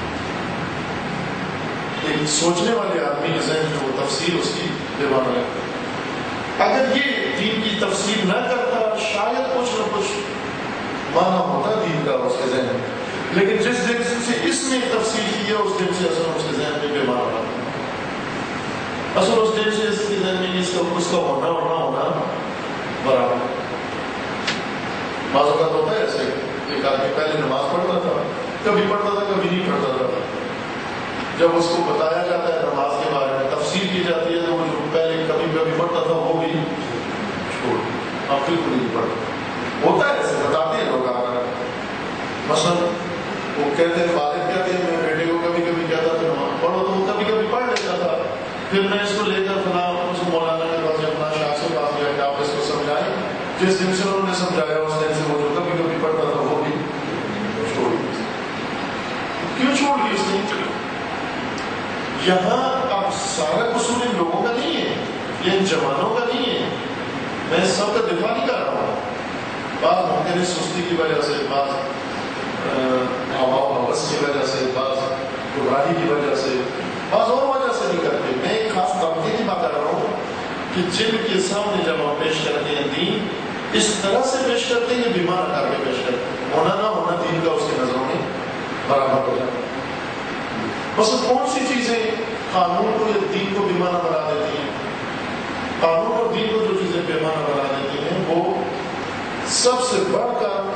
ایک سوچنے والے آدمی کے ذہن میں وہ تفسیر اس کی بے معنی لگتا ہے. اگر یہ دین کی تفسیر نہ کرتا شاید کچھ نہ کچھ معنی ہوتا دین کا اس کے ذہن میں، لیکن جس دن سے اس نے تفسیر کی ہے اس دن سے اصل اس کے ذہن میں بے معنی لگتا ہے. اصل اس دن سے اس کے ذہن میں اس کا اس کا ہونا اور نہ ہونا برابر. بعض اوقات ہوتا ہے ایسے ایک آدمی پہلے نماز پڑھتا تھا، کبھی پڑھتا تھا کبھی نہیں پڑھتا تھا. جب اس کو بتایا جاتا ہے نماز کے بارے میں، تفسیر کی جاتی ہے تو وہ جو پہلے کبھی کبھی پڑھتا تھا وہ بھی چھوڑ، اب بالکل نہیں پڑھتا. ہوتا ہے ایسے، بتاتے ہیں لوگ آ کر. مثلا وہ کہتے ہیں، والد کہتے ہیں میں بیٹے کو کبھی کبھی کہتا تھا نماز پڑھو تو وہ کبھی کبھی پڑھ لیتا تھا. پھر میں اس کو لے کر فلاں اس مولانا کے پاس یا فلاں شاخ سے پاس گیا کہ آپ اس کو سمجھائیں. جس دن سے انہوں نے سمجھایا اس دن سے وہ جو کبھی کبھی پڑھتا تھا وہ بھی چھوڑ دیا. کیوں چھوڑ دی اس نے؟ یہاں اب سارا قصور ان لوگوں کا نہیں ہے، یہ ان جوانوں کا نہیں ہے. میں سب کا دفاع نہیں کر رہا ہوں. بعض ممکن سستی کی وجہ سے، بعض ہوا و ہوس کی وجہ سے، بعض گمراہی کی وجہ سے، بعض اور وجہ سے نہیں کرتے. میں ایک خاص طبقے کی بات کر رہا ہوں کہ جن کے سامنے جب ہم پیش کرتے ہیں دین اس طرح سے پیش کرتے ہیں کہ بیمار کر کے پیش کرتے ہیں، ہونا نہ ہونا دین کا اس کی نظروں میں برابر ہو جاتا ہے. بس کون سی چیزیں قانون کو یا دین کو بے معنی بنا دیتی ہیں؟ قانون اور دین کو جو چیزیں بے معنی بنا دیتی ہیں وہ سب سے بڑھ کر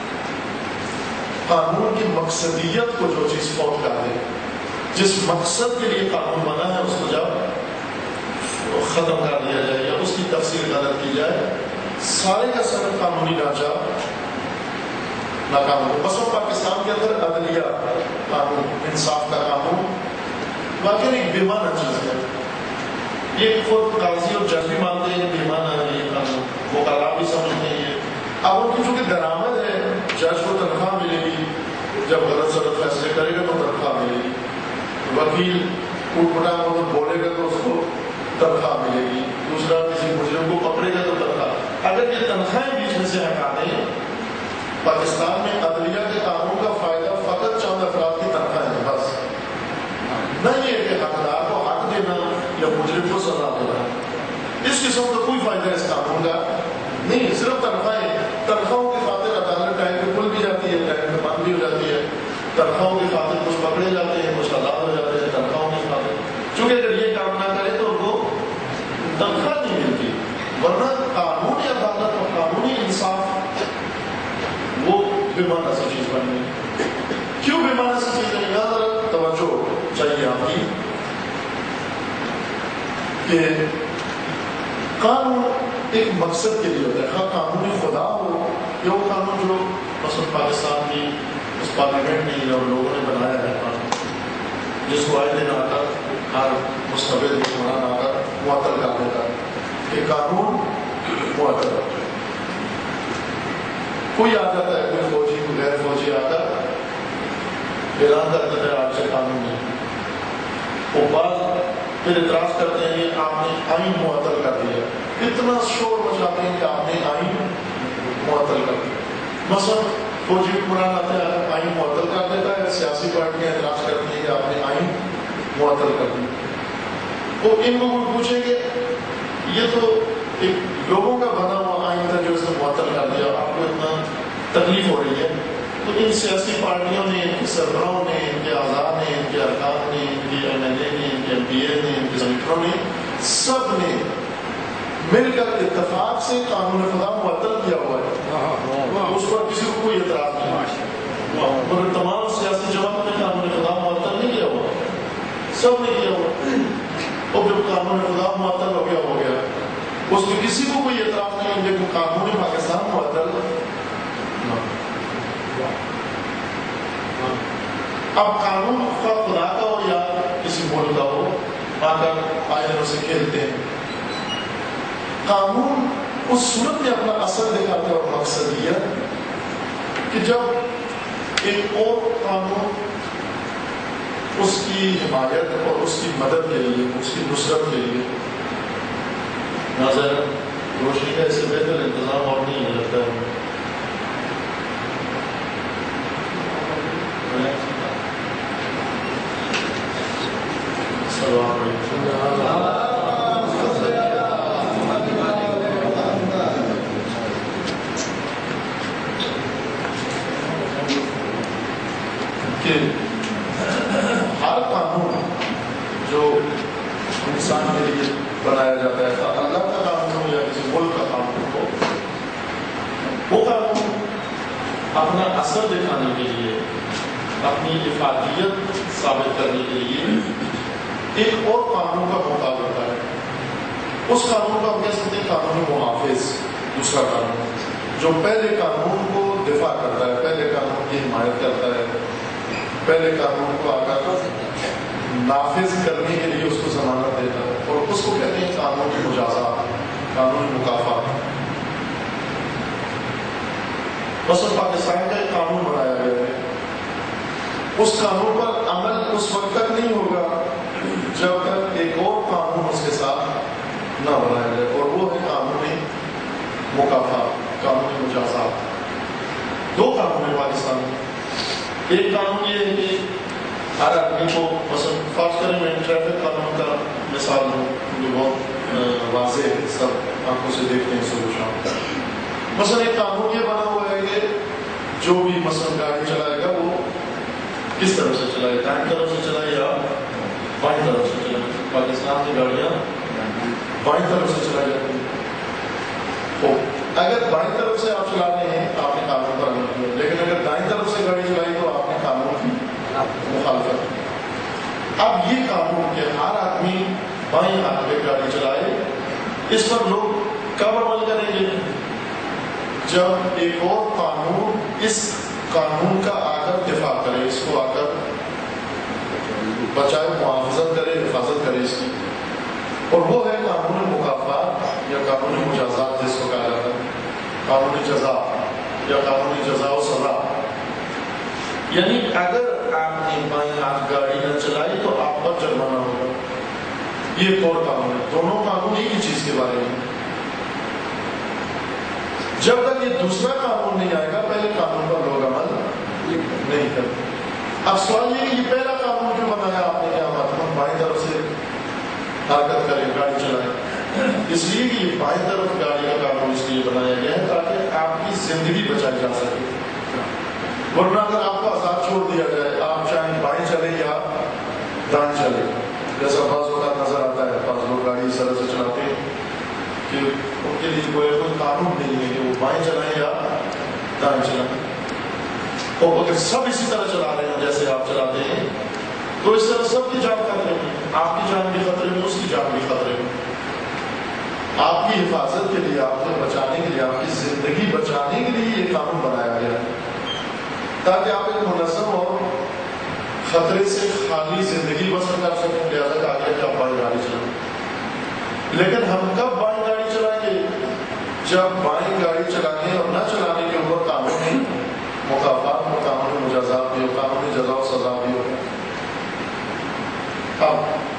قانون کی مقصدیت کو جو چیز فوت کر دے، جس مقصد کے لیے قانون بنا ہے اس کو جب ختم کر دیا جائے یا اس کی تفسیر غلط کی جائے، سارے کا سارا قانونی ڈھانچہ ناکام ہو۔ بس پاکستان کے اندر عدلیہ قانون، انصاف کا قانون واقعی ایک بے معنی چیز ہے۔ یہ خود قاضی اور جج بھی مانتے ہیں بے معنی ہے یہ قانون، وکلاء بھی سمجھتے ہیں یہ۔ اب ان کی چونکہ درآمد ہے، جج کو تنخواہ ملے گی، جب غلط سلط فیصلے کرے گا تو تنخواہ ملے گی، وکیل کوٹ پٹا کو بولے گا تو اس کو تنخواہ ملے گی، دوسرا کسی مجرم کو پکڑے گا تو تنخواہ۔ اگر یہ تنخواہیں بیچ میں سے ہٹا دیں، پاکستان میں عدلیہ کے قانون کا فائدہ فقط چند افراد کی تنخواہ ہے بس، نہ یہ کہ حقدار کو حق دینا یا مجرم کو سزا دینا۔ اس قسم کا کوئی فائدہ اس قانون کا نہیں، صرف تنخواہیں۔ تنخواہوں کی خاطر عدالت ٹائم پہ کھل بھی جاتی ہے، ٹائم پہ بند بھی ہو جاتی ہے، تنخواہوں کی خاطر کچھ پکڑے جاتے ہیں، کچھ آزاد ہو جاتے ہیں تنخواہوں کی خاطر، چونکہ اگر یہ کام نہ کرے تو ان کو تنخواہ نہیں ملتی۔ ورنہ قانونی عدالت اور قانونی انصاف وہ بے معنی سی چیز بن گئی۔ کیوں بے معنی سی چیز ہے؟ یہاں ذرا توجہ چاہیے آپ کی کہ قانون ایک مقصد کے لیے ہوتا ہے، خواہ قانون خدا ہو یا وہ قانون جو مثلا پاکستان کی اس پارلیمنٹ نے اور لوگوں نے بنایا ہے قانون، جس کو آئے دن آ کر ہر مستبد حکمران آ کر معطل کر دیتا ہے کہ قانون معطل ہو جائے۔ کوئی آ جاتا ہے، کوئی فوجی کوئی غیر فوجی آ کر اعلان کر دیتا ہے آج سے قانون نہیں، وہ بعض پھر اعتراض کرتے ہیں کہ آپ نے آئین معطل کر دیا، اتنا شور مچاتے ہیں کہ آپ نے آئین معطل کر دیا۔ مثلا فوجی حکمران آتے ہیں، آئین معطل کر دیتا ہے، سیاسی پارٹیاں اعتراض کرتی ہیں کہ آپ نے آئین معطل کر دیا۔ وہ ان لوگوں کو پوچھیں گے یہ تو ایک لوگوں کا بنا ہوا آئین تھا جو اس نے معطل کر دیا، آپ کو اتنا تکلیف ہو رہی ہے، تو ان سیاسی پارٹیوں نے، ان کے سربراہوں نے، ان کے اعضاء نے، ان کے ارکان نے، ان کے ایم ایل اے نے، ان کے ایم پی اے نے، ان کے سینیٹروں نے، سب نے مل کر اتفاق سے قانون خدا معطل کیا ہوا ہے، اس پر کسی کو کوئی اعتراض نہیں، مگر تمام سیاسی جماعتوں نے قانون خدا معطل نہیں کیا ہوا، سب نے کیا ہوا۔ اور جب قانون خدا معطل ہو گیا ہو گیا اس میں کسی کو کوئی اعتراض نہیں، لیکن قانون پاکستان معطل اب قانون خدا کا ہو یا کسی ملک کا ہو، آ کر آئینوں سے کھیلتے ہیں۔ قانون اس صورت میں اپنا اثر دکھاتا ہے اور مقصدیت کہ جب ایک اور قانون اس کی حمایت اور اس کی مدد کے لیے، اس کی نصرت کے لیے، ناظر روشنی کا اس سے بہتر انتظام اور نہیں ہے لگتا ہے۔ السلام علیکم۔ کہ ہر قانون جو انسان کے لیے بنایا جاتا ہے، اللہ کا قانون ہو یا کسی ملک کا قانون ہو، وہ قانون اپنا اثر دکھانے کے لیے، اپنی افادیت ثابت کرنے کے لیے ایک اور قانون کا محتاج ہوتا ہے۔ اس قانون کا ہم کہہ سکتے ہیں قانون محافظ، دوسرا قانون جو پہلے قانون کو دفاع کرتا ہے، پہلے قانون کی حمایت کرتا ہے، پہلے قانون کو آ کر نافذ کرنے کے لیے اس کو ضمانت دیتا ہے، اور اس کو کہتے ہیں قانونی مجازات، قانونی مکافات۔ مثلا پاکستان کا ایک قانون بنایا گیا ہے، اس قانون پر عمل اس وقت تک نہیں ہوگا جب تک ایک اور قانون اس کے ساتھ نہ بنایا جائے، اور وہ ہے قانونی مکافات، قانونی مجازات۔ دو قانون ہیں پاکستان میں۔ ایک قانون یہ ہے کہ ہر آدمی کو، مثلا فرض کریں میں ٹریفک قانون کا مثال ہوں جو بہت واضح ہے، سب آنکھوں سے دیکھتے ہیں صبح شام۔ مثلا ایک قانون یہ بنا ہوا ہے کہ جو بھی مثلا گاڑی چلائے گا وہ کس طرف سے چلائے، دائیں طرف سے چلائے یا بائیں طرف سے چلائیں. پاکستان کی گاڑیاں بائیں طرف سے چلائی جاتی ہیں. تو اگر بائیں طرف سے آپ چلا رہے ہیں آپ نے قانون پر عمل کیا, لیکن اگر دائیں طرف سے گاڑی چلائی تو آپ نے قانون کی مخالفت کی. اب یہ قانون کہ ہر آدمی بائیں ہاتھ پہ گاڑی چلائے, اس پر لوگ کب عمل کریں گے؟ جب ایک اور قانون اس قانون کا آ کر دفاع کرے, اس کو آ کر بچائے, محافظت کرے, حفاظت کرے اس کی. اور وہ ہے قانون مکافات یا قانون مجازات جس کو کہا جاتا ہے, قانون جزا یا قانون جزا و سزا. یعنی اگر آپ نے بائیں ہاتھ گاڑی نہ چلائی تو آپ پر جرمانہ ہوگا. یہ ایک اور قانون ہے. دونوں قانون ایک ہی چیز کے بارے میں. جب تک یہ دوسرا قانون نہیں آئے گا پہلے قانون پر لوگ عمل نہیں کرتے. اب سوال یہ کہ یہ پہلا قانون کیوں بنایا آپ نے, کیا مطلب بائیں طرف سے حرکت کریں, گاڑی چلائیں؟ اس لیے کہ یہ بائیں طرف گاڑی کا قانون اس لیے بنایا گیا ہے تاکہ آپ کی زندگی بچائی جا سکے. ورنہ اگر آپ کو آزاد چھوڑ دیا جائے, آپ چاہیں بائیں چلیں یا دائیں چلیں, جیسا بعض اوقات نظر آتا ہے, بعض لوگ گاڑی اس طرح سے چلاتے ہیں کہ ان کے لیے کوئی کوئی قانون نہیں ہے کہ وہ بائیں چلائیں یا دائیں چلائیں. اور اگر سب اسی طرح چلا رہے ہیں جیسے آپ چلاتے ہیں تو اس طرح سب کی جان خطرے میں, آپ کی جان بھی خطرے میں, اس کی جان بھی خطرے میں. آپ کی حفاظت کے لیے, آپ کو بچانے کے لیے, آپ کی زندگی بچانے کے لیے یہ قانون بنایا گیا ہے تاکہ آپ ایک منظم اور خطرے سے خالی زندگی بسر کر سکیں. لہٰذا کہا گیا کہ آپ بائیں گاڑی چلائیں. لیکن ہم کب بائیں گاڑی چلائیں گے؟ جب بائیں گاڑی چلانے اور نہ چلانے کے اوپر قانونی مکافات اور قانونی مجازات بھی ہو, قانونی جزا و سزا بھی ہو. اب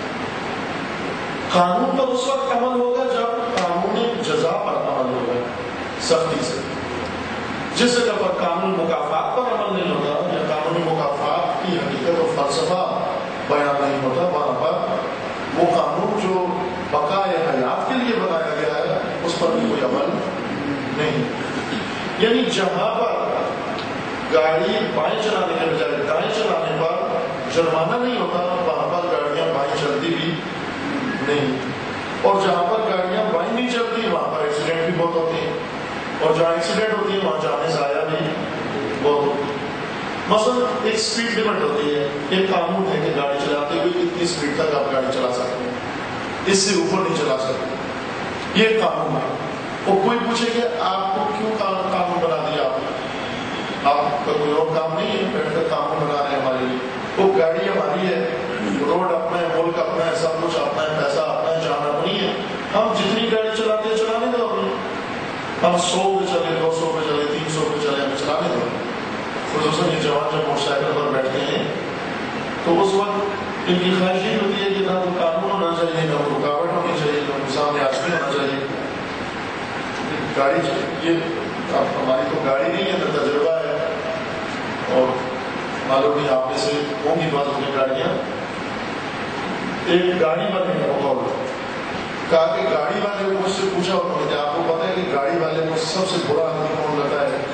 قانون پر اس وقت عمل ہوگا جب قانونی جزا پر عمل ہوگا سختی سے. جس جگہ پر قانون مکافات پر عمل نہیں ہوگا یا قانونی مکافات کی حقیقت و فلسفہ بیان نہیں ہوتا, وہاں پر وہ قانون جو بقائے حیات کے لیے بنایا گیا ہے اس پر بھی کوئی عمل نہیں. یعنی جہاں پر گاڑی بائیں چلانے کے بجائے دائیں چلانے پر جرمانہ نہیں ہوتا, وہاں پر گاڑیاں بائیں چلتی بھی نہیں. اور جہاں پر گاڑیاں بائیں نہیں چلتی وہاں پر ایکسیڈنٹ بھی بہت ہوتے ہیں, اور جہاں ایکسیڈنٹ ہوتی ہے وہاں جانے ضائع بھی بہت ہوتی ہے. مثلا ایک سپیڈ لمٹ ہوتی ہے, ایک قانون ہے کہ گاڑی چلاتے ہوئے اتنی سپیڈ تک آپ گاڑی چلا سکتے ہیں, اس سے اوپر نہیں چلا سکتے. یہ قانون ہے. اور کوئی پوچھے کہ آپ کو کیوں قانون بنا دیا آپ نے, آپ کا کوئی اور کام نہیں ہے, بیٹھ کر قانون بنا رہے ہیں ہمارے لیے. وہ گاڑی ہماری ہے, روڈ اپنا ہے, ملک اپنا ہے, سب کچھ اپنا ہے, پیسہ اپنا ہے, جان اپنی ہے. ہم جتنی گاڑی چلاتے ہیں چلانے دو اپنی. ہم سو پہ چلے, دو سو پہ چلے, تین سو پہ چلے, ہمیں چلانے دو. خصوصاً یہ جوان جب موٹر سائیکل پر بیٹھتے ہیں تو اس وقت ان کی خواہش یہ ہوتی ہے کہ نہ تو قانون ہونا چاہیے, نہ رکاوٹ ہونی چاہیے, نہ سامنے آدمی ہونا چاہیے. گاڑی یہ اب ہماری تو گاڑی نہیں ہے, نہ تجربہ ہے. اور معلوم نہیں آپ میں سے ہوں گی بعض اپنی گاڑیاں. ایک گاڑی والے نے بہت کہا کہ گاڑی والے کو مجھ سے پوچھا انہوں نے, آپ کو پتا ہے کہ گاڑی والے کو سب سے برا آدمی کون لگتا ہے؟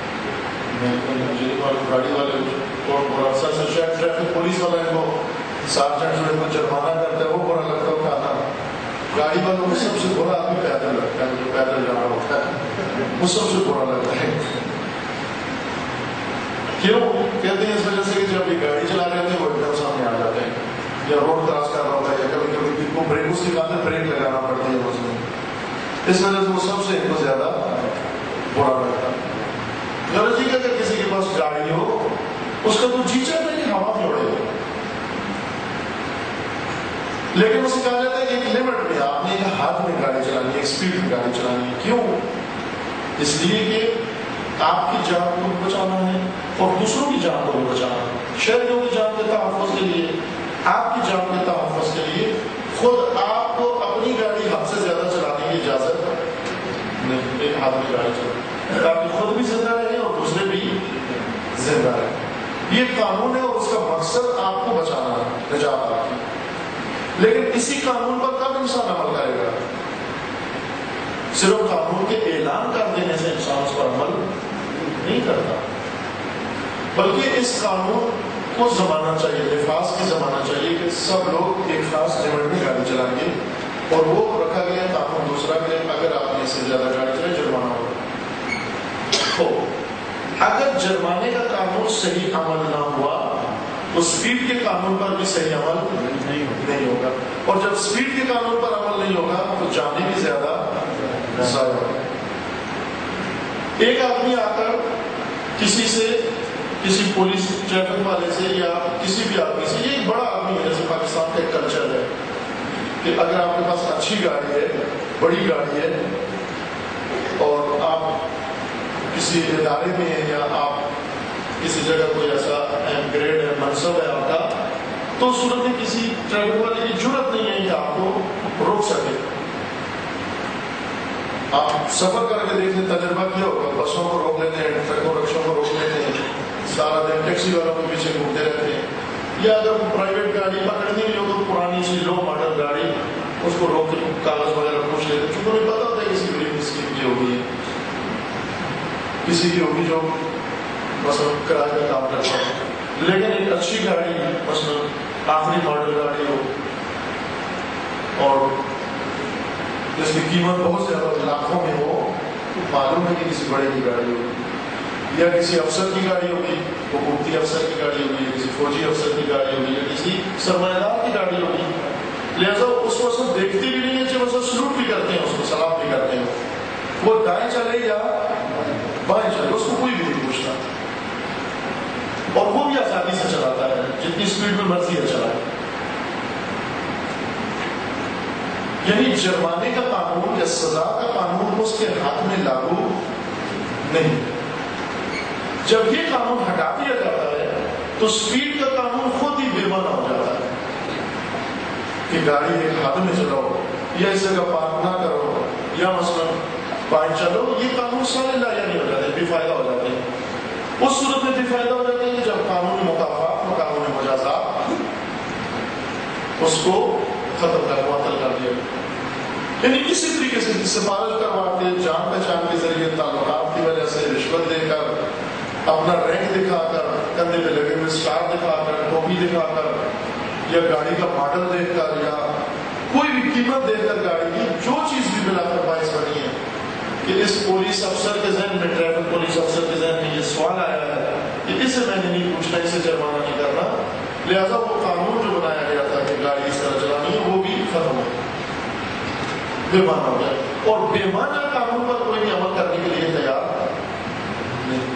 گاڑی والے کون برا, سر سے شاید ٹریفک پولیس والے کو سارجنٹ جو کو جرمانہ کرتا ہے وہ برا لگتا ہے. کہا گاڑی والوں کو سب سے برا آدمی پیدل لگتا ہے, جو پیدل جانا ہوتا ہے وہ سب سے برا لگتا ہے. کیوں کہتے ہیں؟ اس وجہ سے کہ جب یہ گاڑی چلا رہے تھے وہ ایک دم سامنے آ جاتے ہیں, یا روڈ کراس کر رہا ہوتا ہے, یا کبھی کبھی کو بریک اس کی خاطر بریک لگانا پڑتی ہے اس میں. اس وجہ سے وہ سب سے ان کو زیادہ برا لگتا ہے. غرض یہ کہ اگر کسی کے پاس گاڑی ہو اس کا تو جی چاہتا ہے کہ ہوا میں اڑے, لیکن اسے کہا جاتا ہے کہ ایک لمٹ میں آپ نے ایک ہاتھ میں گاڑی چلانی ہے, ایک سپیڈ میں گاڑی چلانی ہے. کیوں؟ اس لیے کہ آپ کی جان کو بھی بچانا ہے اور دوسروں کی جان کو بھی بچانا ہے. شہریوں کی جان کے تحفظ کے لیے, آپ کی جان کے تحفظ کے لیے خود آپ کو اپنی گاڑی حد سے زیادہ چلانے کی اجازت نہیں. ایک ہاتھ میں گاڑی چلانا تاکہ خود بھی زندہ رہے اور دوسرے بھی زندہ رہے. یہ قانون ہے اور اس کا مقصد آپ کو بچانا ہے, نجات آپ کی. لیکن اسی قانون پر کب انسان عمل کرے گا؟ صرف قانون کے اعلان کر دینے سے انسان اس پر عمل نہیں کرتا, بلکہ اس قانون وہ زمانہ چاہیے، نفاذ کی زمانہ چاہیے کہ سب لوگ ایک خاص لمٹ میں گاڑی چلائیں گے، اور وہ رکھا گیا قانون دوسرا کہ اگر آپ نے اس سے زیادہ گاڑی چلائے جرمانہ ہوگا۔ تو اگر جرمانے کا قانون صحیح عمل نہ ہوا تو اسپیڈ کے قانون پر بھی صحیح عمل نہیں ہوگا، اور جب اسپیڈ کے قانون پر عمل نہیں ہوگا تو جانیں بھی زیادہ ضائع ہوگا۔ ایک آدمی آ کر کسی سے، کسی پولیس ٹریفک والے سے یا کسی بھی آدمی سے، یہ ایک بڑا آدمی ہے، جیسے پاکستان کا ایک کلچر ہے کہ اگر آپ کے پاس اچھی گاڑی ہے، بڑی گاڑی ہے، اور آپ کسی ادارے میں ہیں یا آپ کسی جگہ کوئی ایسا اہم گریڈ ہے، منصب ہے آپ کا، تو اس صورت میں کسی ٹریفک والے کی جرت نہیں ہے کہ آپ کو روک سکے۔ آپ سفر کر کے دیکھ لیں، تجربہ کیا ہوگا، بسوں کو روک لیتے ہیں، ٹرکوں رکشوں کو روک لیتے ہیں، سارا دن ٹیکسی والوں کے پیچھے گھومتے رہتے ہیں، یا اگر پرائیویٹ گاڑی پکڑنی بھی ہو تو پرانی سی لو ماڈل گاڑی، اس کو روک کے کاغذ وغیرہ پوچھ لیتے ہیں، چونکہ انہیں پتا ہوتا ہے کسی بڑی اسکیم کی ہوگی ہے، کسی کی ہوگی جو مثلا کرایہ کا کام کرتا ہے، لیکن ایک اچھی گاڑی مثلا آخری ماڈل گاڑی ہو اور جس کی قیمت بہت زیادہ لاکھوں میں ہو، معلوم ہے کہ کسی بڑے کی گاڑی ہوگی، یا کسی افسر کی گاڑی ہوگی، حکومتی افسر کی گاڑی ہوگی، یا کسی فوجی افسر کی گاڑی ہوگی، یا کسی سرمایہ دار کی گاڑی ہوگی، لہٰذا اس کو سب دیکھتے بھی نہیں ہے، جب وہ سلوٹ بھی کرتے ہیں، اس کو سلام بھی کرتے ہیں، وہ دائیں چلے یا بائیں چلے اس کو کوئی بھی نہیں پوچھتا، اور وہ بھی آزادی سے چلاتا ہے، جتنی اسپیڈ میں مرضی ہے چلائے۔ یعنی جرمانے کا قانون یا سزا کا قانون اس کے ہاتھ میں لاگو نہیں۔ جب یہ قانون ہٹا دیا جاتا ہے تو اسپیڈ کا قانون خود ہی بے معنی ہو جاتا ہے کہ گاڑی ایک حد میں چلاؤ، یا اس جگہ پارک نہ کرو، یا مثلا بائیں چلو، یہ قانون سارے لا یعنی ہو جاتے ہیں، بے فائدہ ہو جاتے ہیں۔ اس صورت میں بے فائدہ ہو جاتے ہیں جب قانون مکافات اور قانون مجازات اس کو ختم کر معطل کر دیا۔ یعنی اسی طریقے سے سفارش کروا کے، جان پہچان کے ذریعے، تعلقات کی وجہ سے رشوت دے کر، اپنا رینک دکھا کر، کندھے پہ لگے ہوئے اسٹار دکھا کر، ٹوپی دکھا کر، یا گاڑی کا ماڈل دیکھ کر، یا کوئی بھی قیمت دیکھ کر گاڑی کی، جو چیز بھی بلا کر باعث بنی ہے کہ اس پولیس افسر کے ذہن میں، ٹریفک پولیس افسر کے ذہن میں یہ سوال آیا ہے کہ اسے میں نے نہیں پوچھنا، اسے جرمانہ نہیں کرنا، لہذا وہ قانون جو بنایا گیا تھا کہ گاڑی اس طرح چلانی ہے وہ بھی ختم ہو گیا، بے معنی ہو گیا، اور بے معنی قانون پر کوئی بھی عمل کرنے کے لیے تیار نہیں۔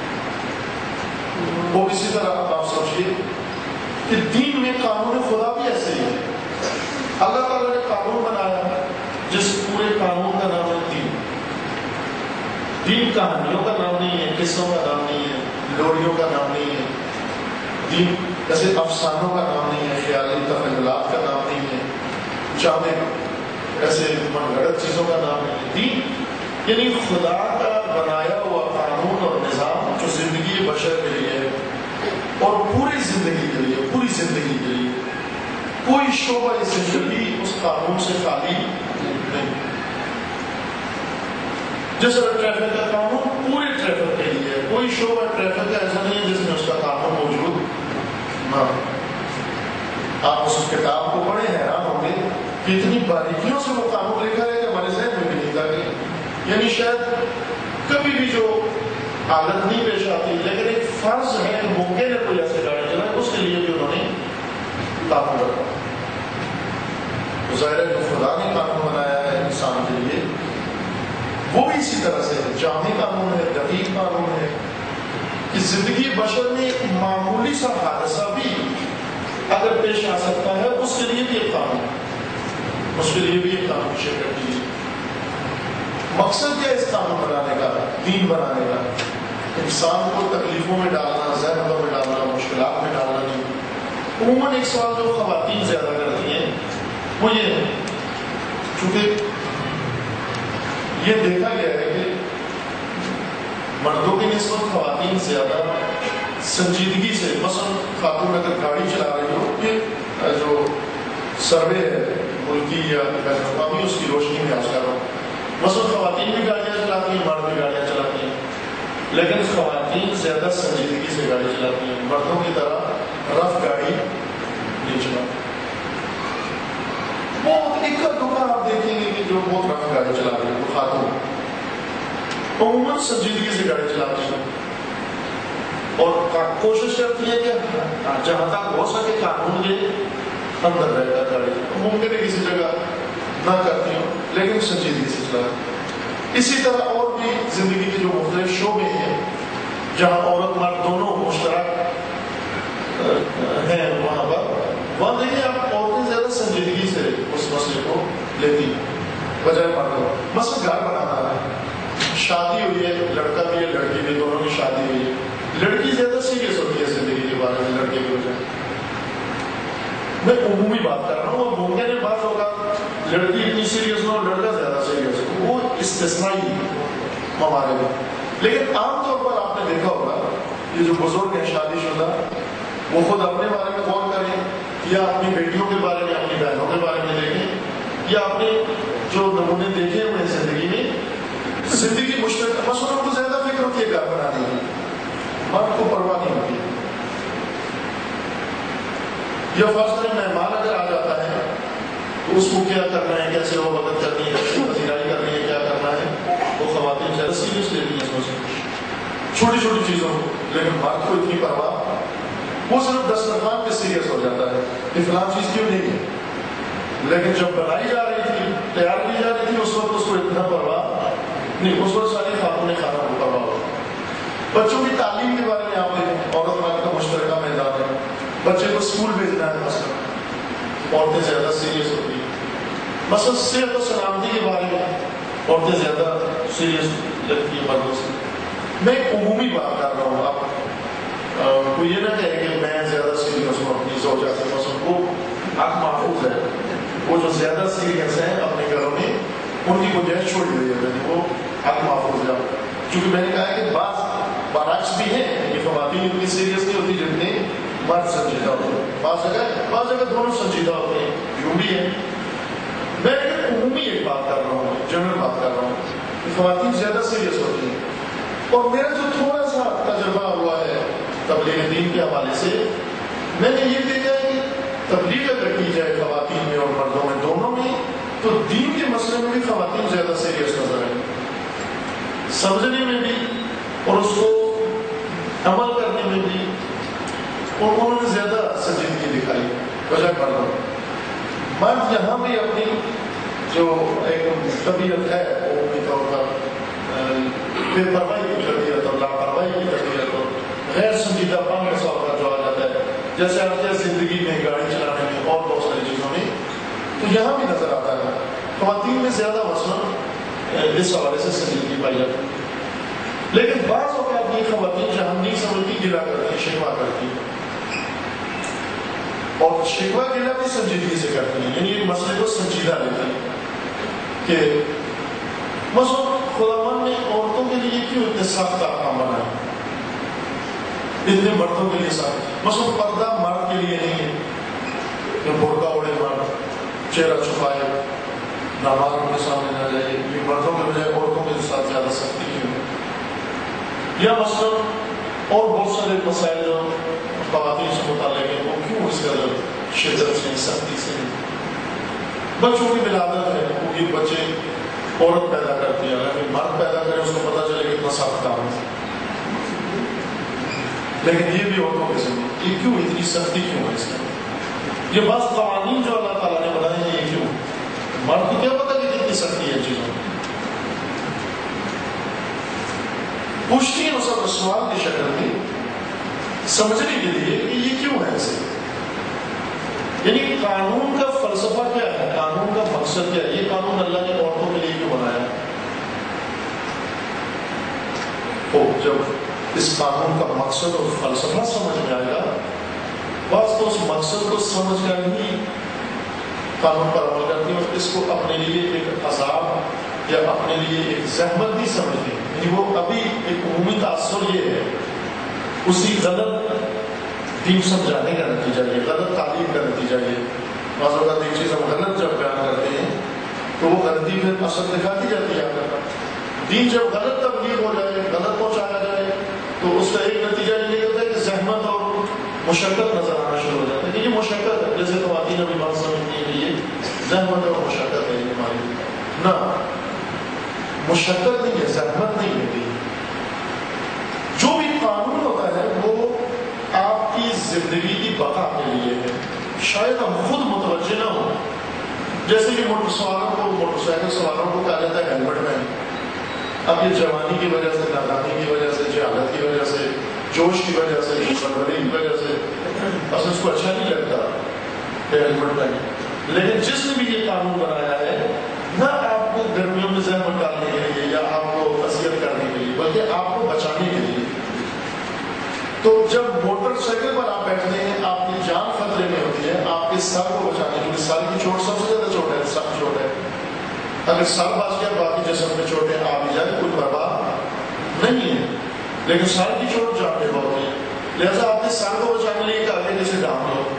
وہ اسی طرح آپ سوچیے کہ دین میں قانون خدا بھی ایسے ہی ہے۔ اللہ تعالیٰ نے قانون بنایا جس پورے قانون کا نام ہے دین۔ دین کہانیوں کا نام نہیں ہے، قصوں کا نام نہیں ہے، لوریوں کا نام نہیں ہے، دین جیسے افسانوں کا نام نہیں ہے، خیالی تخیلات کا نام نہیں ہے، جامع ایسے من گھڑت چیزوں کا نام نہیں ہے۔ دین یعنی خدا کا بنایا ہوا قانون اور نظام جو زندگی بشر کے لیے ہے، اور پوری زندگی کے لیے، پوری زندگی کے لیے کوئی شعبہ زندگی اس قانون سے خالی نہیں۔ جیسے ٹریفک کا قانون پورے ٹریفک کے لیے ہے، کوئی شعبہ ٹریفک کا ایسا نہیں ہے جس میں اس کا قانون موجود نہ ہو۔ آپ اس کتاب کو پڑھیں، حیران ہوں گے کہ اتنی باریکیوں سے وہ قانون لکھا ہے کہ ہمارے ذہن میں بھی نہیں تھا کہ، یعنی شاید کبھی بھی جو حالت نہیں پیش آتی، لیکن ایک فرض ہے کہ ممکن ہے کوئی ایسے گاڑی چلائے، اس کے لیے بھی انہوں نے قانون رکھا۔ ظاہر ہے جو خدا نے قانون بنایا ہے انسان کے لیے وہ بھی اسی طرح سے جامع قانون ہے، دقیق قانون ہے کہ زندگی بشر میں ایک معمولی سا حادثہ بھی اگر پیش آ سکتا ہے اس کے لیے بھی ایک قانون، اس کے لیے بھی ایک قانون شرکت کی۔ مقصد کیا اس قانون بنانے کا، دین بنانے کا؟ انسان کو تکلیفوں میں ڈالنا، زحمتوں میں ڈالنا، مشکلات میں ڈالنا نہیں۔ عموماً ایک سوال جو خواتین زیادہ کرتی ہیں وہ یہ ہے، چونکہ یہ دیکھا گیا ہے کہ مردوں کی نسبت خواتین زیادہ سنجیدگی سے، مثلا خاتون اگر گاڑی چلا رہی ہو، یہ جو سروے ہے ملکی یا بین الاقوامی اس کی روشنی میں آج کر رہا ہوں، مثلا خواتین بھی گاڑیاں چلاتی ہیں، مرد بھی گاڑیاں چلاتی ہیں، لیکن خواتین زیادہ سنجیدگی سے گاڑی چلاتی ہیں، مردوں کی طرح رف گاڑی نہیں چلاتے. بہت اکا دکا آپ دیکھیں گے کہ جو بہت رف گاڑی چلا رہے ہیں وہ خاتون عموماً سنجیدگی سے گاڑی چلاتی ہیں اور کوشش کرتی ہے کہ جہاں تک ہو سکے قانون کے اندر رہ کر گاڑی ممکن ہے کسی جگہ نہ کرتی ہوں لیکن سنجیدگی سے چلا. اسی طرح اور بھی زندگی کے جو مختلف شعبے ہیں جہاں عورت مرد دونوں مشترک ہیں وہاں پر وہاں دیکھیں آپ عورتیں زیادہ سنجیدگی سے اس مسئلے کو لیتی ہیں بجائے مردوں. مثلا گھر بنانا ہے, شادی ہوئی ہے, لڑکا بھی ہے لڑکی بھی, دونوں کی شادی ہوئی ہے, لڑکی زیادہ سیریس ہوتی ہے زندگی کے بارے میں لڑکے کے بجائے. میں عمومی بات کر رہا ہوں, وہ ممکن ہے بعض ہوگا لڑکی اتنی سیریس ہو لڑکا زیادہ سیریس ہو, وہ استثنائی ممالک میں. لیکن عام طور پر آپ نے دیکھا ہوگا یہ جو بزرگ ہیں شادی شدہ وہ خود اپنے بارے میں غور کریں یا اپنی بیٹیوں کے بارے میں اپنی بہنوں کے بارے میں دیکھیں یا اپنے جو نمونے دیکھے ہوئے ہیں زندگی میں زندگی مشترک مسئلوں کو زیادہ فکر ہوتی ہے گھر بنانے کی, مرد کو پرواہ نہیں ہوتی. یا فرض کریں مہمان اگر آ جاتا ہے تو اس کو کیا کرنا ہے, کیسے وہ مدد کرنی ہے, کیسے پذیرائی کرنی ہے, کیا کرنا ہے, وہ خواتین زیادہ سیریس لیتی ہیں اس میں چھوٹی چھوٹی چیزوں کو. لیکن مرد کو اتنی پرواہ, وہ صرف دسترخوان پہ سیریس ہو جاتا ہے کہ فلاں چیز کیوں نہیں ہے, لیکن جب بنائی جا رہی تھی تیار کی جا رہی تھی اس وقت اس کو اتنا پرواہ نہیں, اس وقت ساری خاتون خانہ کو پرواہ ہو. بچوں کی تعلیم کے بارے میں آپ دیکھیں عورت مرد کا مشترکہ میدان ہے. بچے کو اسکول بھیجنا ہے مثلا عورتیں زیادہ سیریس ہوتی ہیں. مثلا صحت و سلامتی کے بارے میں عورتیں زیادہ سیریس لگتی ہیں مردوں سے. میں ایک عمومی بات کر رہا ہوں, آپ کو یہ نہ کہے کہ میں زیادہ سیریس ہوں اپنی زوجہ سے. مثلا وہ حق محفوظ ہے, وہ جو زیادہ سیریس ہیں اپنے گھروں میں ان کی گنجائش چھوڑی ہوئی ہے, وہ حق محفوظ ہے. چونکہ میں نے کہا ہے کہ بعض برعکس بھی ہیں کہ خواتین اتنی سیریس نہیں ہوتی جتنے مرد سنجیدہ ہوتے ہیں. بعض جگہ بعض جگہ دونوں سنجیدہ ہوتے ہیں, یوں بھی ہے. میں ایک عمومی ایک بات کر رہا ہوں, جنرل بات کر رہا ہوں کہ خواتین زیادہ سیریس ہوتی ہیں. اور میرا جو تھوڑا سا تجربہ ہوا ہے تبلیغ دین کے حوالے سے, میں نے یہ دیکھا ہے کہ تبلیغ اگر کی جائے خواتین میں اور مردوں میں دونوں میں تو دین کے مسئلے میں بھی خواتین زیادہ سیریس نظر آئیں, سمجھنے میں بھی اور اس کو عمل کرنے میں بھی انہوں نے زیادہ سنجیدگی دکھائی بجائے مردوں. مرد یہاں بھی اپنی جو ایک طبیعت ہے عمومی طور پر بے پرواہی کی طبیعت اور لاپرواہی کی طبیعت اور غیر سنجیدہ پن کا سوال جو آ جاتا ہے جیسے آپ کے زندگی میں گاڑی چلانے میں اور بہت ساری چیزوں میں, تو یہاں بھی نظر آتا ہے خواتین میں زیادہ مثلاً اس حوالے سے سنجیدگی پائی جاتی ہے. لیکن بعض اوقات یہ خواتین جہاں نہیں سمجھتی گلا کرتی ہیں, شکوا کرتی ہیں, اور شکوا گلا بھی سنجیدگی سے کرتی ہیں, یعنی ایک مسئلے کو سنجیدہ لیتی ہیں کہ مثلا خداوند نے عورتوں کے لیے کیوں اتنے سخت احکام بنائے, اتنے مردوں کے لیے سخت. مثلا پردہ مرد کے لیے نہیں ہے کہ برقع اوڑھے مرد, چہرہ چھپائے, نامحرم کے سامنے نہ جائے, یہ مردوں کے بجائے عورتوں کے ساتھ زیادہ سختی کیوں ہے. یا مثلا اور بہت سارے مسائل جو خواتین سے متعلق ہیں وہ کیوں اس قدر شدت سے سختی سے. بچوں کی ولادت ہے, کیونکہ بچے عورت پیدا کرتی ہے, لیکن مرد پیدا کرے اس کو پتہ چلے کتنا سخت کام ہے. لیکن یہ بھی عورتوں کے ذمہ, یہ کیوں اتنی سختی کیوں ہے اس میں. یہ بعض قوانین جو اللہ تعالیٰ نے بنائے ہیں یہ کیوں, مرد کو کیا پتا کہ کتنی سختی ہے چیزوں میں. پوچھتی ہیں اس وقت سوال کی شکل میں سمجھنے کے لیے کہ یہ کیوں ہے ایسے. یعنی قانون کا فلسفہ کیا ہے, قانون کا مقصد کیا ہے, یہ قانون اللہ نے عورتوں کے لیے کیوں بنایا ہے. تو جب اس قانون کا مقصد اور فلسفہ سمجھ میں آئے گا, بس تو اس مقصد کو سمجھ کر ہی قانون پر عمل کرتی ہے, اور اس کو اپنے لیے ایک عذاب یا اپنے لیے ایک زحمت نہیں سمجھتی. یعنی وہ ابھی ایک عمومی تاثر یہ ہے, اسی غلط دین سمجھانے کا نتیجہ یہ, غلط تعلیم کا نتیجہ یہ. بعض اوقات ایک چیز ہم غلط جب بیان کرتے ہیں تو وہ غلطی پھر اثر دکھاتی جاتی ہے. دین جب غلط تبلیغ ہو جائے, غلط پہنچایا جائے, تو اس کا ایک نتیجہ یہ ہوتا ہے کہ زحمت اور مشقت نظر آنا شروع ہو جاتا ہے کہ یہ مشقت ہے. جیسے خواتین ابھی بات سمجھتی ہیں کہ یہ زحمت اور مشقت ہے ہماری. نہ مشقت نہیں ہے، زحمت نہیں ہے. جو بھی قانون ہوتا ہے وہ آپ کی زندگی کی بقا کے لیے ہے. شاید ہم خود متوجہ نہ ہوں. جیسے کہ موٹر سواروں کو موٹر سائیکل سواروں کو کہا جاتا ہے ہیلمٹ پہن. اب یہ جوانی کی وجہ سے، نادانی کی وجہ سے، جہالت کی وجہ سے، جوش کی وجہ سے، سربراہی کی وجہ سے بس اس کو اچھا نہیں لگتا کہ ہیلمٹ پہنے. لیکن جس نے بھی یہ قانون بنایا ہے نہ آپ کو گرمیوں میں زحمت ڈالنے کے لیے یا آپ کو اذیت کرنے کے لیے بلکہ آپ کو بچانے کے لیے. تو جب موٹر سائیکل پر آپ بیٹھتے ہیں آپ کی جان خطرے میں ہوتی ہے. آپ کے سر کو بچانے کے لیے، سر کی چوٹ سب سے زیادہ چوٹ ہے، سر چوٹ ہے. اگر سر بچ گیا باقی جسم میں چوٹیں آ بھی جائے کوئی برباد نہیں ہے. لیکن سر کی چوٹ جان میں بہت ہے. لہٰذا آپ نے سر کو بچانے کے لیے کہ آگے جیسے ڈام لو.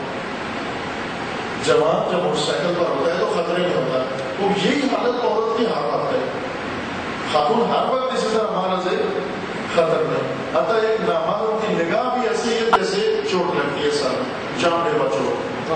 جوان جب موٹر سائیکل پر ہوتا ہے تو خطرے میں ہوتا ہے. تو یہی حالت عورت کی ہر وقت ہے. خاتون ہر وقت اسی طرح مہاراج خطر میں. حتیٰ ایک نامحرم کی نگاہ بھی ایسی ہے جیسے چوٹ لگتی ہے سر، جان لیوا چوٹ.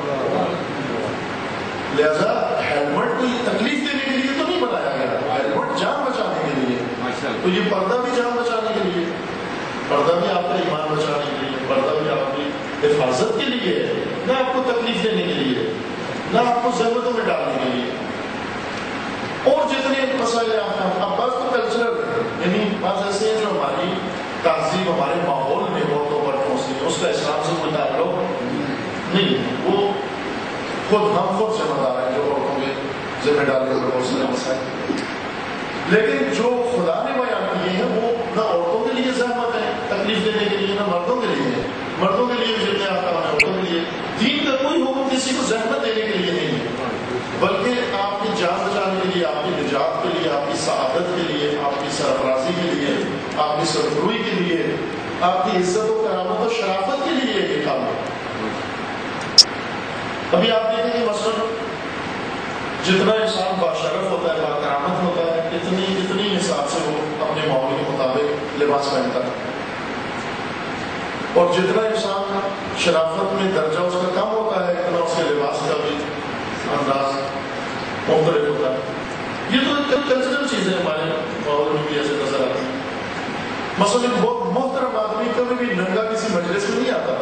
لہذا ہیلمٹ کو تکلیف دینے کے لیے تو نہیں بنایا گیا، ہیلمٹ جان بچانے کے لیے. تو یہ پردہ بھی جان بچانے کے لیے، پردہ بھی آپ کا ایمان بچانے کے لیے، پردہ بھی آپ کی حفاظت کے لیے ہے، نہ آپ کو تکلیف دینے کے لیے، نہ آپ کو ضرورتوں میں ڈالنے کے لیے. اور جتنے مسائل آپ اب بس تو کلچرل یعنی بات ایسے ہیں جو ہماری تہذیب ہمارے ماحول میں عورتوں پر پہنچتی ہے، اس کا اسلام سے کوئی تعلق نہیں. وہ خود ہم خود ذمہ دار ہیں جو عورتوں کے ذمہ ڈالنے پر بہت سارے مسائل. لیکن جو خدا نے بیان کیے ہیں وہ نہ عورتوں کے لیے زحمت ہے تکلیف دینے کے لیے، نہ مردوں کے لیے ہے. مردوں کے لیے بھی جتنے آتا ہے عورتوں کے لیے. دین کا کوئی حکم کسی کو زحمت دینے کے لیے نہیں ہے، بلکہ آپ کی جان بچانے کے لیے، آپ کی نجات کے لیے، آپ کی سعادت کے لیے، آپ کی سرفرازی کے لیے، آپ کی سرفروئی کے لیے، آپ کی عزت و کرامت و شرافت کے لیے یہ کام ہے. ابھی آپ دیکھیں کہ مثلا جتنا انسان باشرف ہوتا ہے، باکرامت ہوتا ہے، اتنی اتنی حساب سے وہ اپنے ماحول کے مطابق لباس پہنتا ہے. اور جتنا انسان شرافت میں درجہ اس کا کم ہوتا ہے اتنا اس کے لباس کا بھی انداز مختلف ہوتا ہے. یہ تو کلچرل چیزیں ہمارے ماحول میں بھی ایسے نظر آتی ہیں. مثلا ایک بہت محترم آدمی کبھی بھی ننگا کسی مجلس میں نہیں آتا،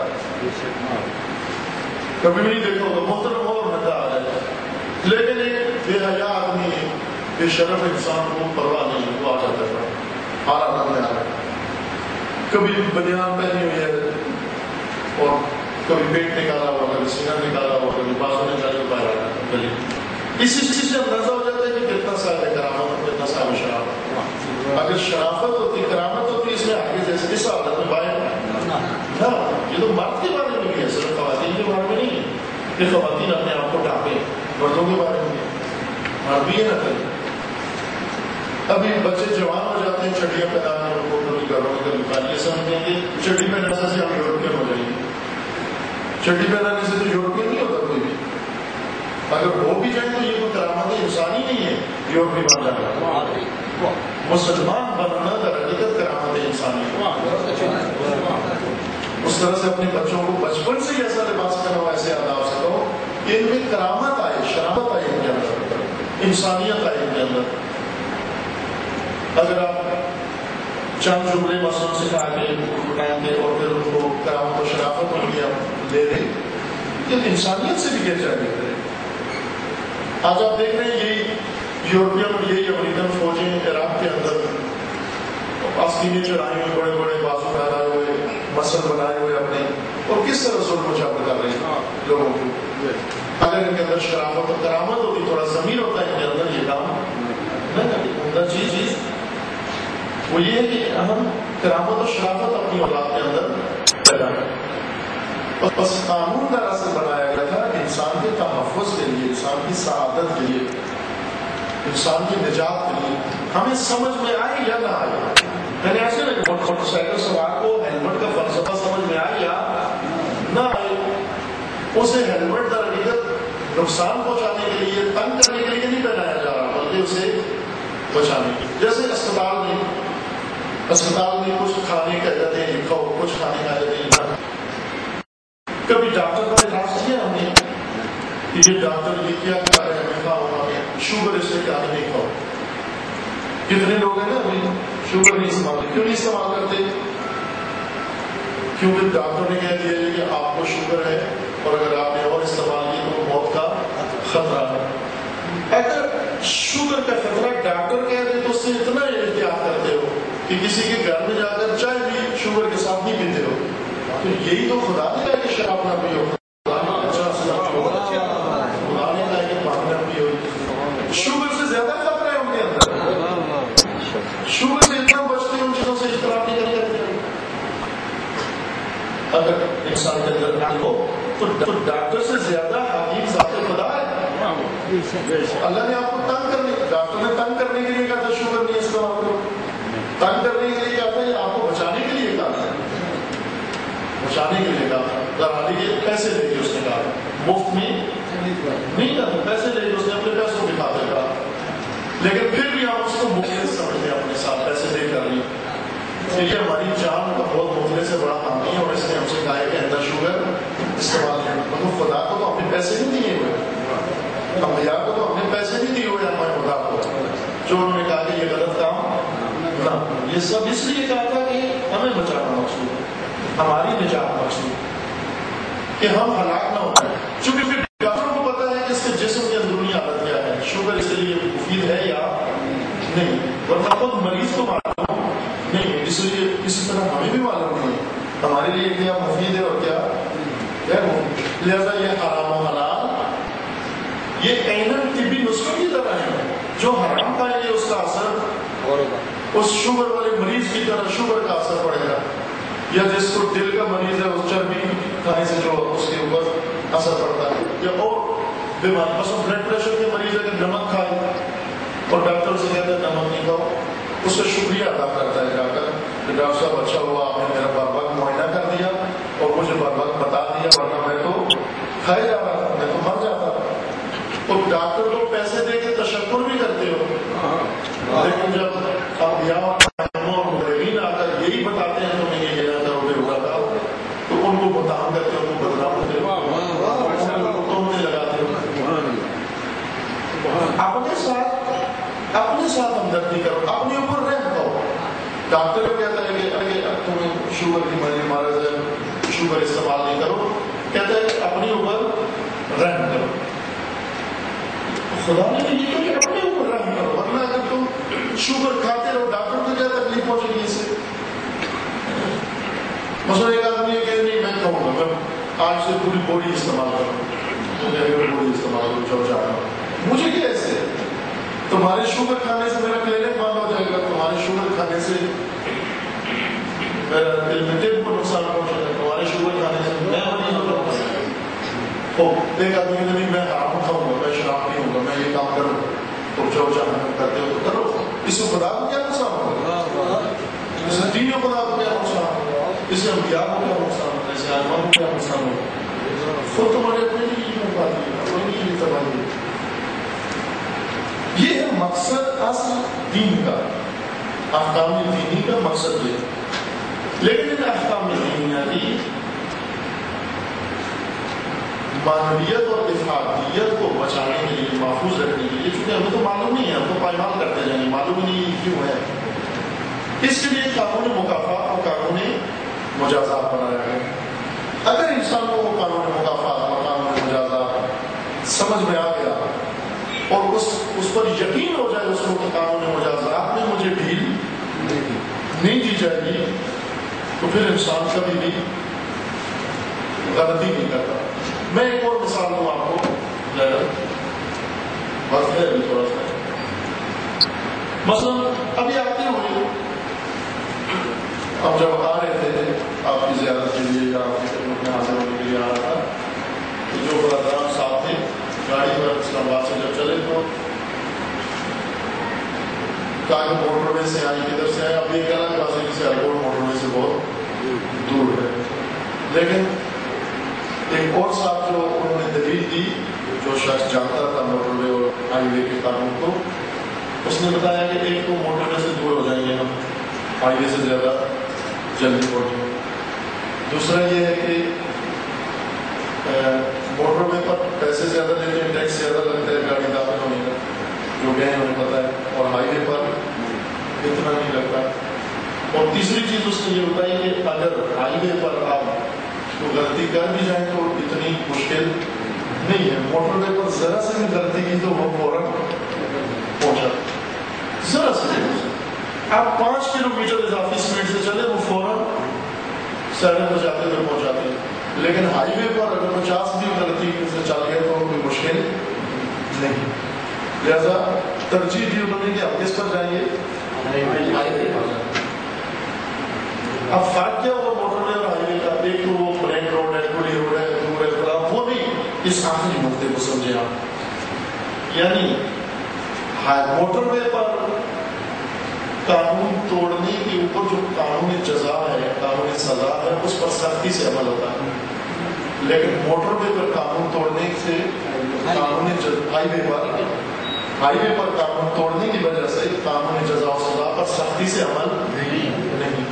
کبھی بھی نہیں دیکھا ہوگا محترم ہو اور ننگا آ جائے. لیکن ایک بے حیا آدمی، بے شرف انسان کو پرواہ نہیں، وہ آ جاتا ہے آرا نام میں آ رہا ہے. کبھی بنیان پہنی ہوئی ہے اور کبھی پیٹ نکالا ہوا، کبھی سینہ نکالا ہوا، کبھی بازو نکالے ہوئے باہر آ گلی. اسی چیز سے اندازہ ہو جاتا ہے کہ کتنا صاحب کرامت، کتنا صاحب شرافت. اگر شرافت ہوتی، کرامت ہوتی، اس میں آگے جیسے اس حالت میں باہر نہ. یہ تو مرد کے بارے میں بھی ہے، صرف خواتین کے بارے میں نہیں ہے کہ خواتین اپنے آپ کو ڈھانپیں. مردوں کے بارے میں مرد بھی ہے نہ کریں. ابھی بچے جوان ہو جاتے ہیں، چڈیاں پہنانے ان کو کبھی گھروں میں کبھی پانی سمجھتے ہیں کہ چڈی پہنانے سے ہم یورپین ہو جائیں گے. چڈی پہنانے سے تو یورپین نہیں ہوتا کوئی بھی. اگر ہو بھی جائے تو یہ کوئی کرامت انسانی نہیں ہے یورپی بن جانا. مسلمان بننا در حقیقت کرامت انسانی ہے. اس طرح سے اپنے بچوں کو بچپن سے ایسا لباس پہناؤ، ایسے آداب سے کرو کہ ان میں کرامت آئے، شرافت آئے ان کے اندر، انسانیت آئے ان کے اندر. اگر آپ چند جملے مثلاً سکھا کے اٹھائیں گے اور پھر ان کو کرامت و شرافت ان کی آپ لے دیں تو انسانیت سے بھی گر جائے گا. آج آپ دیکھ رہے ہیں یہی یورپین اور یہی امریکن فوجیں عراق کے اندر آستینیں چڑھائے ہوئے، بڑے بڑے بازو پھیلائے ہوئے، مسل بنائے ہوئے اپنے، اور کس طرح ظلم و جبر کر رہے ہیں لوگوں کو. اگر ان کے اندر شرافت اور کرامت ہوتی، تھوڑا ضمیر ہوتا ہے ان کے اندر، یہ کام نہ کرتے. عمدہ چیز چیز وہ یہ ہے کہ ہم کرامت اور شرافت اپنی اولاد کے اندر پیدا کریں. بس قانون کا راستہ بنایا گیا تھا انسان کے تحفظ کے لیے، انسان کی سعادت کے لیے، انسان کی نجات کے لیے. ہمیں سمجھ میں آئے یا نہ آئے، میں نے ایسے نہیں موٹر سائیکل سوار کو ہیلمٹ کا فلسفہ سمجھ میں آئے یا نہ آئے، اسے ہیلمٹ در حقیقت نقصان پہنچانے کے لیے، تنگ کرنے کے لیے نہیں پہنایا جا رہا بلکہ اسے بچانے کے. جیسے اسپتال میں اسپتال میں کچھ کھانے کا دیتے ہیں لکھا ہو، کچھ کھانے کا دیتے ہیں کہ یہ ڈاکٹر یہ کیا کر رہے ہیں، میں کہا ہوگا شوگر اس سے کیا نہیں کھاؤ. کتنے لوگ ہیں نا ابھی شوگر نہیں استعمال کرتے. کیوں نہیں استعمال کرتے؟ کیونکہ ڈاکٹر نے کہہ دیا ہے کہ آپ کو شوگر ہے اور اگر آپ نے اور استعمال کی تو موت کا خطرہ ہے. اگر شوگر کا خطرہ ڈاکٹر کہہ دے تو اس سے اتنا احتیاط کرتے ہو کہ کسی کے گھر میں جا کر چائے بھی شوگر کے ساتھ نہیں پیتے ہو. تو یہی تو خدا نے کہا کہ شراب نہ پیو، خدا نے کہا کہ پانی نہ پیو. شوگر سے زیادہ خطرہ ہے ان کے اندر. شوگر سے اتنا بچتے ہیں ان چیزوں سے اختلاف نہیں کرتے. اگر انسان کے اندر ہو تو ڈاکٹر سے زیادہ حکیم ذات خدا ہے. اللہ نے آپ کو تنگ کرنے، ڈاکٹر نے تنگ کرنے کے لیے کہا تھا شوگر نہیں استعمال کرو. تنگ کرنے کے لیے کہا تھا یا آپ کو بچانے کے لیے کہا تھا؟ بچانے کے لیے کہا تھا. ذرا یہ پیسے لے کے اس نے کہا مفت میں نہیں کہا، پیسے لے کے اس نے اپنے پیسوں کی خاطر کہا. لیکن پھر بھی آپ اس کو مخلص سمجھتے ہیں، اپنے ساتھ پیسے دے کر رہی. یہ ہماری جان کا بہت مخلص سے بڑا کام نہیں ہے اور اس نے ہم سے کہا ہے کہ اندر شوگر استعمال کریں. مطلب خدا کو تو اپنے پیسے نہیں دیے ہوئے، انبیاء کو تو اپنے پیسے نہیں دیے ہوئے ہمارے خدا کو، جو انہوں نے کہا کہ یہ غلط کام نہ. یہ سب اس لیے کہا تھا کہ ہمیں بچانا مقصود ہے، ہماری نجات مقصود کہ ہم ہلاک نہ ہو جائیں. چونکہ پھر ڈاکٹروں کو پتا ہے کہ اس کے جسم کی اندرونی حالت کیا ہے، شوگر اس کے لیے مفید ہے یا نہیں، ورنہ خود مریض کو معلوم نہیں. اس لیے کسی طرح ہمیں بھی معلوم نہیں ہمارے لیے کیا مفید ہے اور کیا غیر مفید. لہذا یہ حرام و حلال یہ عیناً طبی نسخوں کی طرح ہے. جو حرام پائیں گے اس کا اثر اس شوگر والے مریض کی طرح شوگر کا اثر پڑے گا، یا جس کو دل کا مریض ہے اس چربی کھانے سے جو اس کے اوپر اثر پڑتا ہے، یا اور بیماری مثلا بلڈ پریشر کے مریض ہے کہ نمک کھائے اور ڈاکٹر سے کہتا ہے نمک نہیں کھاؤ، اس کا شکریہ ادا کرتا ہے ڈاکٹر کہ ڈاکٹر صاحب اچھا ہوا آپ نے میرا بار بار معائنہ کر دیا اور مجھے بار بار بتا دیا، ورنہ میں تو کھائے جا رہا تھا، میں تو مر جاتا. اور ڈاکٹر کو پیسے دے کے تشکر بھی کرتے ہو، لیکن جب آپ یہاں آ کر یہی بتاتے ہیں تمہیں یہ لینا تھا وہ ہوگا تھا تو ان کو بدنام کرتے ہو، ان کو بدنام کرتے ہو، توڑنے لگاتے ہو. اپنے ساتھ اپنے ساتھ ہمدردی کرو، اپنے اوپر رحم کرو. ڈاکٹر کو کہتا ہے کہ تمہیں شوگر کی بیماری مرض ہے، شوگر استعمال نہیں کرو، کہتا ہے کہ اپنے اوپر رحم کرو. خدا نے یہ کہا کہ اپنے اوپر رحم کرو، ورنہ اگر تم شوگر کھاتے رہو ڈاکٹر کو کیا تکلیف پہنچے گی اس سے. مثلا ایک آدمی یہ کہ نہیں میں کہوں گا میں آج سے پوری بوڈی استعمال کروں، بوڈی استعمال کروں جو چاہتا ہوں، مجھے کیا ایسے تمہارے شوگر کھانے سے میرا کلینک بند ہو جائے گا، تمہارے شوگر کھانے سے میرا دل میں دل کو نقصان پہنچے گا، تمہارے شوگر کھانے سے میں نہیں ہوتا. ایک آدمی نے نہیں میں حرام کھاؤں گا، میں شراب نہیں ہوں گا، میں یہ کام کروں تو جو چاہنا کرتے ہو تو کرو. اس سے خدا کو کیا نقصان ہوگا، اس سے دین و خدا کو کیا نقصان ہوگا، اس سے انبیاء کو کیا نقصان ہوگا، اس سے آدمان کو کیا نقصان ہوگا. خود تمہارے اپنے لیے یہ بات ہے، اپنے لیے تباہی. یہ ہے مقصد اصل دین کا، احکام دینی کا مقصد یہ. لیکن ان احکام دینیہ کی معنویت اور افادیت کو بچانے کے لیے، محفوظ رکھنے کے لیے، چونکہ ہمیں تو معلوم نہیں ہے، ہم تو پائمال کرتے جائیں گے، معلوم نہیں کیوں ہے. اس کے لیے قانون مکافات اور قانون مجازات بنایا گیا. اگر انسان کو وہ قانون مکافات اور قانون مجازات سمجھ میں آ گیا اور اس اس پر یقین ہو جائے اس کو کہ قانون مجازات میں مجھے ڈھیل نہیں دی جائے گی، تو پھر انسان کبھی بھی غلطی نہیں کرتا. میں ایک اور مثال دوں آپ کو، بس ہے ابھی تھوڑا سا. مثلا ابھی آتے ہوئے اب جب آ رہے تھے آپ کی زیارت کے لیے یا آپ کی خدمت میں حاضر ہونے کے لیے آ رہا تھا، تو جو برادران صاحب تھے گاڑی پر اسلام آباد سے جب چلے تو کاغذ موٹر وے سے آئی کدھر سے آئے. اب یہ کہنا کہ واسطے سے ایئرپورٹ موٹر وے سے بہت دور ہے، لیکن ایک اور صاحب جو انہوں نے دلیل دی، جو شخص جانتا تھا موٹر وے اور ہائی وے کے قانون کو، اس نے بتایا کہ ایک تو موٹر وے سے دور ہو جائیں گے ہم، ہائی وے سے زیادہ جلدی پہنچیں. دوسرا یہ ہے کہ موٹر وے پر پیسے زیادہ تیسری چیز اس نے یہ بتائی کہ اگر ہائی وے پر آپ کو غلطی کر بھی جائیں تو اتنی مشکل نہیں ہے. موٹر وے پر ذرا سے بھی غلطی کی تو وہ فوراً پہنچا, ذرا سے بھی. آپ پانچ کلو میٹر اضافی اسپیڈ سے چلے وہ فوراً سڑک پہ جاتے ہوئے پہنچ جاتے ہیں. لیکن ہائی وے پر اگر پچاس بھی غلطی سے چل گئے تو کوئی مشکل نہیں. لہذا ترجیح دی انہوں نے کہ آپ کس پر جائیں گے, ہائی وے پر. اب فرق کیا ہوا موٹر وے اور ہائی وے کا؟ ایک تو وہ بلینک روڈ ہے, کھلی روڈ ہے, دور ہے, بڑا وہ نہیں. اس آخری نقطے کو سمجھے آپ, یعنی موٹر وے پر قانون توڑنے کے اوپر جو قانونی جزا ہے, قانونی سزا ہے, اس پر سختی سے عمل ہوتا ہے. لیکن موٹر وے پر قانون توڑنے سے قانونی ہائی وے پر ہائی وے پر قانون توڑنے کی وجہ سے قانونی جزا و سزا پر سختی سے عمل نہیں.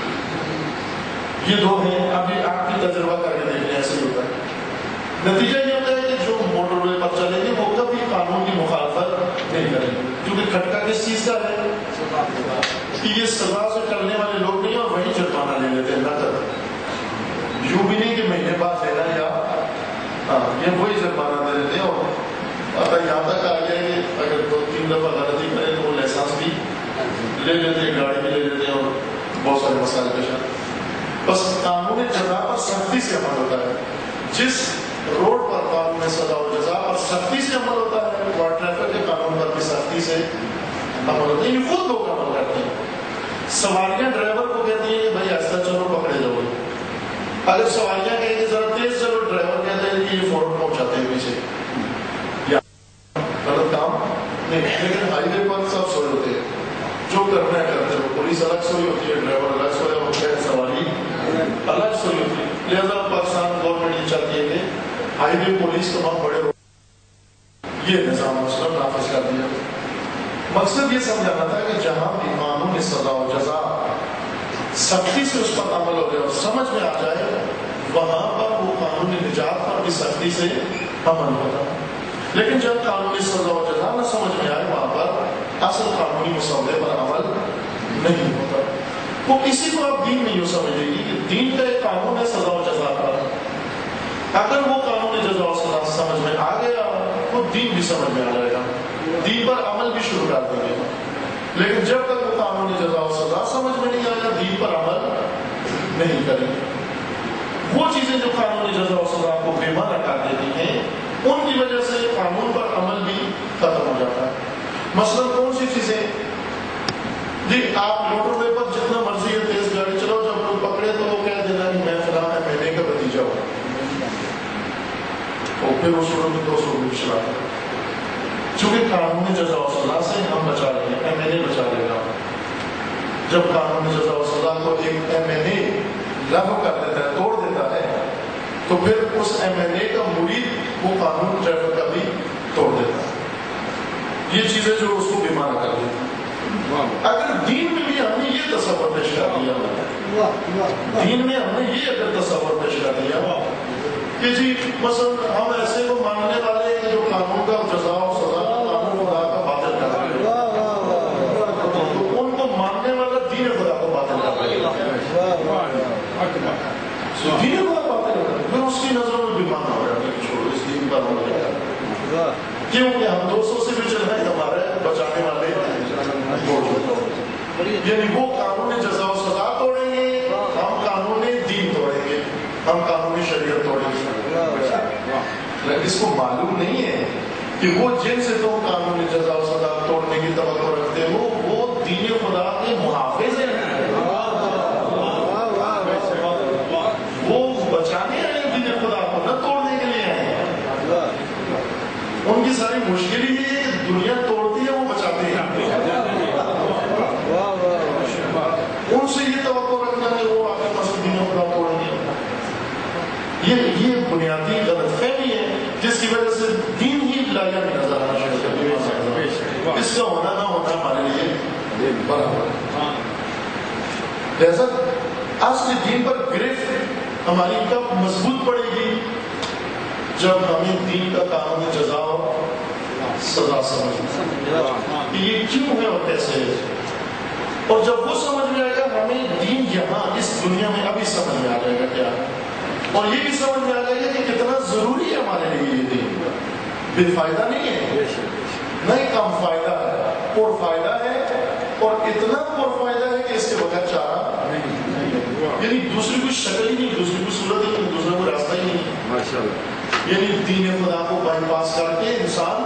یہ دو ہیں. ابھی آپ کی تجربہ کر کے دیکھیں ایسے ہی ہوتا ہے. نتیجہ یہ ہوتا ہے کہ جو موٹر وے پر چلیں گے وہ کبھی قانون کی مخالفت نہیں کریں گے, کیونکہ کھٹکا کس چیز کا ہے کہ یہ سزا سے ٹلنے والے لوگ نہیں اور وہی جرمانہ لے لیتے ہیں. نہ یوں بھی نہیں کہ مہینے بعد لینا یا ہاں یہ وہی جرمانہ دے دیتے ہیں. اور اگر یہاں تک آ گیا کہ اگر دو تین دفعہ غلطی کریں تو وہ لائسنس بھی لے لیتے ہیں, گاڑی بھی لے لیتے ہیں اور بہت سارے مسائل پیش آتے ہیں. بس قانون جزا پر سختی سے عمل ہوتا ہے. جس روڈ پر قانون سزا و جزا پر سختی سے عمل ہوتا ہے اور ٹریفک کے قانون پر بھی سختی سے عمل ہوتا ہے. یہ خود لوگ عمل کرتے ہیں. سواریاں ڈرائیور کو کہتی ہیں کہ بھائی ایسا چلو پکڑے جاؤ. اگر سواریاں کہیں کہ ذرا تیز چلو, ڈرائیور کہتے ہیں کہ یہ فوراً پہنچاتے ہیں پیچھے. غلط کام نہیں. لیکن ہائی وے پر سب سوئے ہوتے ہیں, جو کرنا ہے کرتے ہیں. پولیس الگ سوئی ہوتی ہے, ڈرائیور الگ سویا ہوتا ہے, سواری الگ سوئی ہوتی ہے. لہذا پاکستان گورنمنٹ یہ چاہتی ہے کہ ہائی وے پولیس تمام بڑے یہ نظام مسلم نافذ کر دیا. مقصد یہ سمجھانا تھا کہ جہاں بھی قانون سزا و جزا سختی سے اس پر عمل ہو جائے اور سمجھ میں آ جائے, وہاں پر وہ قانونی نجات پر بھی سختی سے عمل ہوتا. لیکن جب قانونی سزا و جزا نہ سمجھ میں آئے, وہاں پر اصل قانونی مسودے پر عمل نہیں ہوتا. وہ کسی کو آپ دین نہیں ہو سمجھے گی کہ دین کا ایک قانون ہے سزا و جزا کا. اگر وہ قانونی جزا و سزا سمجھ میں آ گیا وہ دین بھی سمجھ میں آ جائے گا, دین پر عمل بھی شروع کر دیں گے. لیکن جب تک وہ قانونی جزا و سزا سمجھ میں نہیں آئے گا, دین پر عمل نہیں کریں گے. وہ چیزیں جو قانونی جزا و سزا کو بے معنی کر دیتی ہیں, ان کی وجہ سے قانون پر عمل بھی ختم ہو جاتا ہے. مثلا کون سی چیزیں, جی آپ موٹر وے پر جتنا مرضی ہے تیز گاڑی چلاؤ, جب کوئی پکڑے تو وہ کہہ دینا کہ میں فلاں ہے, مہینے کا بھتیجا ہوں, اور پھر اس روڈ میں دو سو روپئے چلاتا ہے. چونکہ قانونی جزا و سزا سے ہم بچا رہے ہیں, ایم این اے بچا لے گا. جب قانونی جزا و سزا کو ایک ایم این اے لاگو کر دیتا ہے, توڑ دیتا ہے, تو پھر اس ایم این اے کا مرید وہ قانون ٹریفک کا بھی توڑ دیتا ہے. یہ چیزیں جو اس کو بیمار کر دیتی ہیں. اگر دین میں بھی ہم نے یہ تصور پیش کر دیا, دین میں ہم نے یہ اگر تصور پیش کر دیا کہ جی مثلا ہم ایسے کو ماننے والے ہیں جو قانون کا جزا و سزا قانون خدا کا باطل کر رہے ہیں, تو ان کو ماننے والا دین خدا کو باطل کر رہے ہیں. دین خدا باطل کر رہے ہیں, پھر اس کی نظروں میں بھی ماننا ہو جاتا ہے کہ چھوڑو اس دین پر عمل کریں. کیوں کہ ہم دو سو سے بھی چل رہے ہیں, ہمارے بچانے والے یعنی وہ قانونی جزا و سزا توڑیں گے, ہم قانونی دین توڑیں گے, ہم قانونی شریعت توڑیں گے. لیکن اس کو معلوم نہیں ہے کہ وہ جن سے تم قانونی جزا و سزا توڑنے کی توقع رکھتے ہو وہ دین خدا کے محافظ ہیں, وہ بچانے آئے دین خدا کو, نہ توڑنے کے لیے آئے ہیں. ان کی ساری مشکل ہی ہے کہ دنیا توڑتی ہے, وہ بچاتے ہیں. ان سے یہ توقع رکھنا کہ وہ آگے مسجد دین خدا توڑیں گے, یہ یہ بنیادی غلط فہمی ہے جس کی وجہ سے دین ہی لایا نہیں نظر آنا شروع. اس کا ہونا نہ ہونا ہمارے لیے برابر. لہذا اصل دین پر گرفت ہماری کب مضبوط پڑے گی, جب ہمیں دین کا قانون جزا و سزا سمجھ کہ یہ کیوں ہے اور کیسے ہے, اور جب وہ سمجھ میں آئے گا ہمیں دین یہاں اس دنیا میں ابھی سمجھ میں آ جائے گا کیا ہے، اور یہ بھی سمجھ میں آ جائے گا کہ کتنا ضروری ہے ہمارے لیے یہ دین، بے فائدہ نہیں ہے، نہیں کم فائدہ ہے، پر فائدہ ہے، اور اتنا پر فائدہ ہے کہ اس کے بغیر چارہ نہیں، یعنی دوسری کوئی شکل ہی نہیں، دوسری کوئی صورت ہی نہیں، دوسرا کوئی راستہ ہی نہیں، ماشاءاللہ، یعنی دین خدا کو بائی پاس کر کے انسان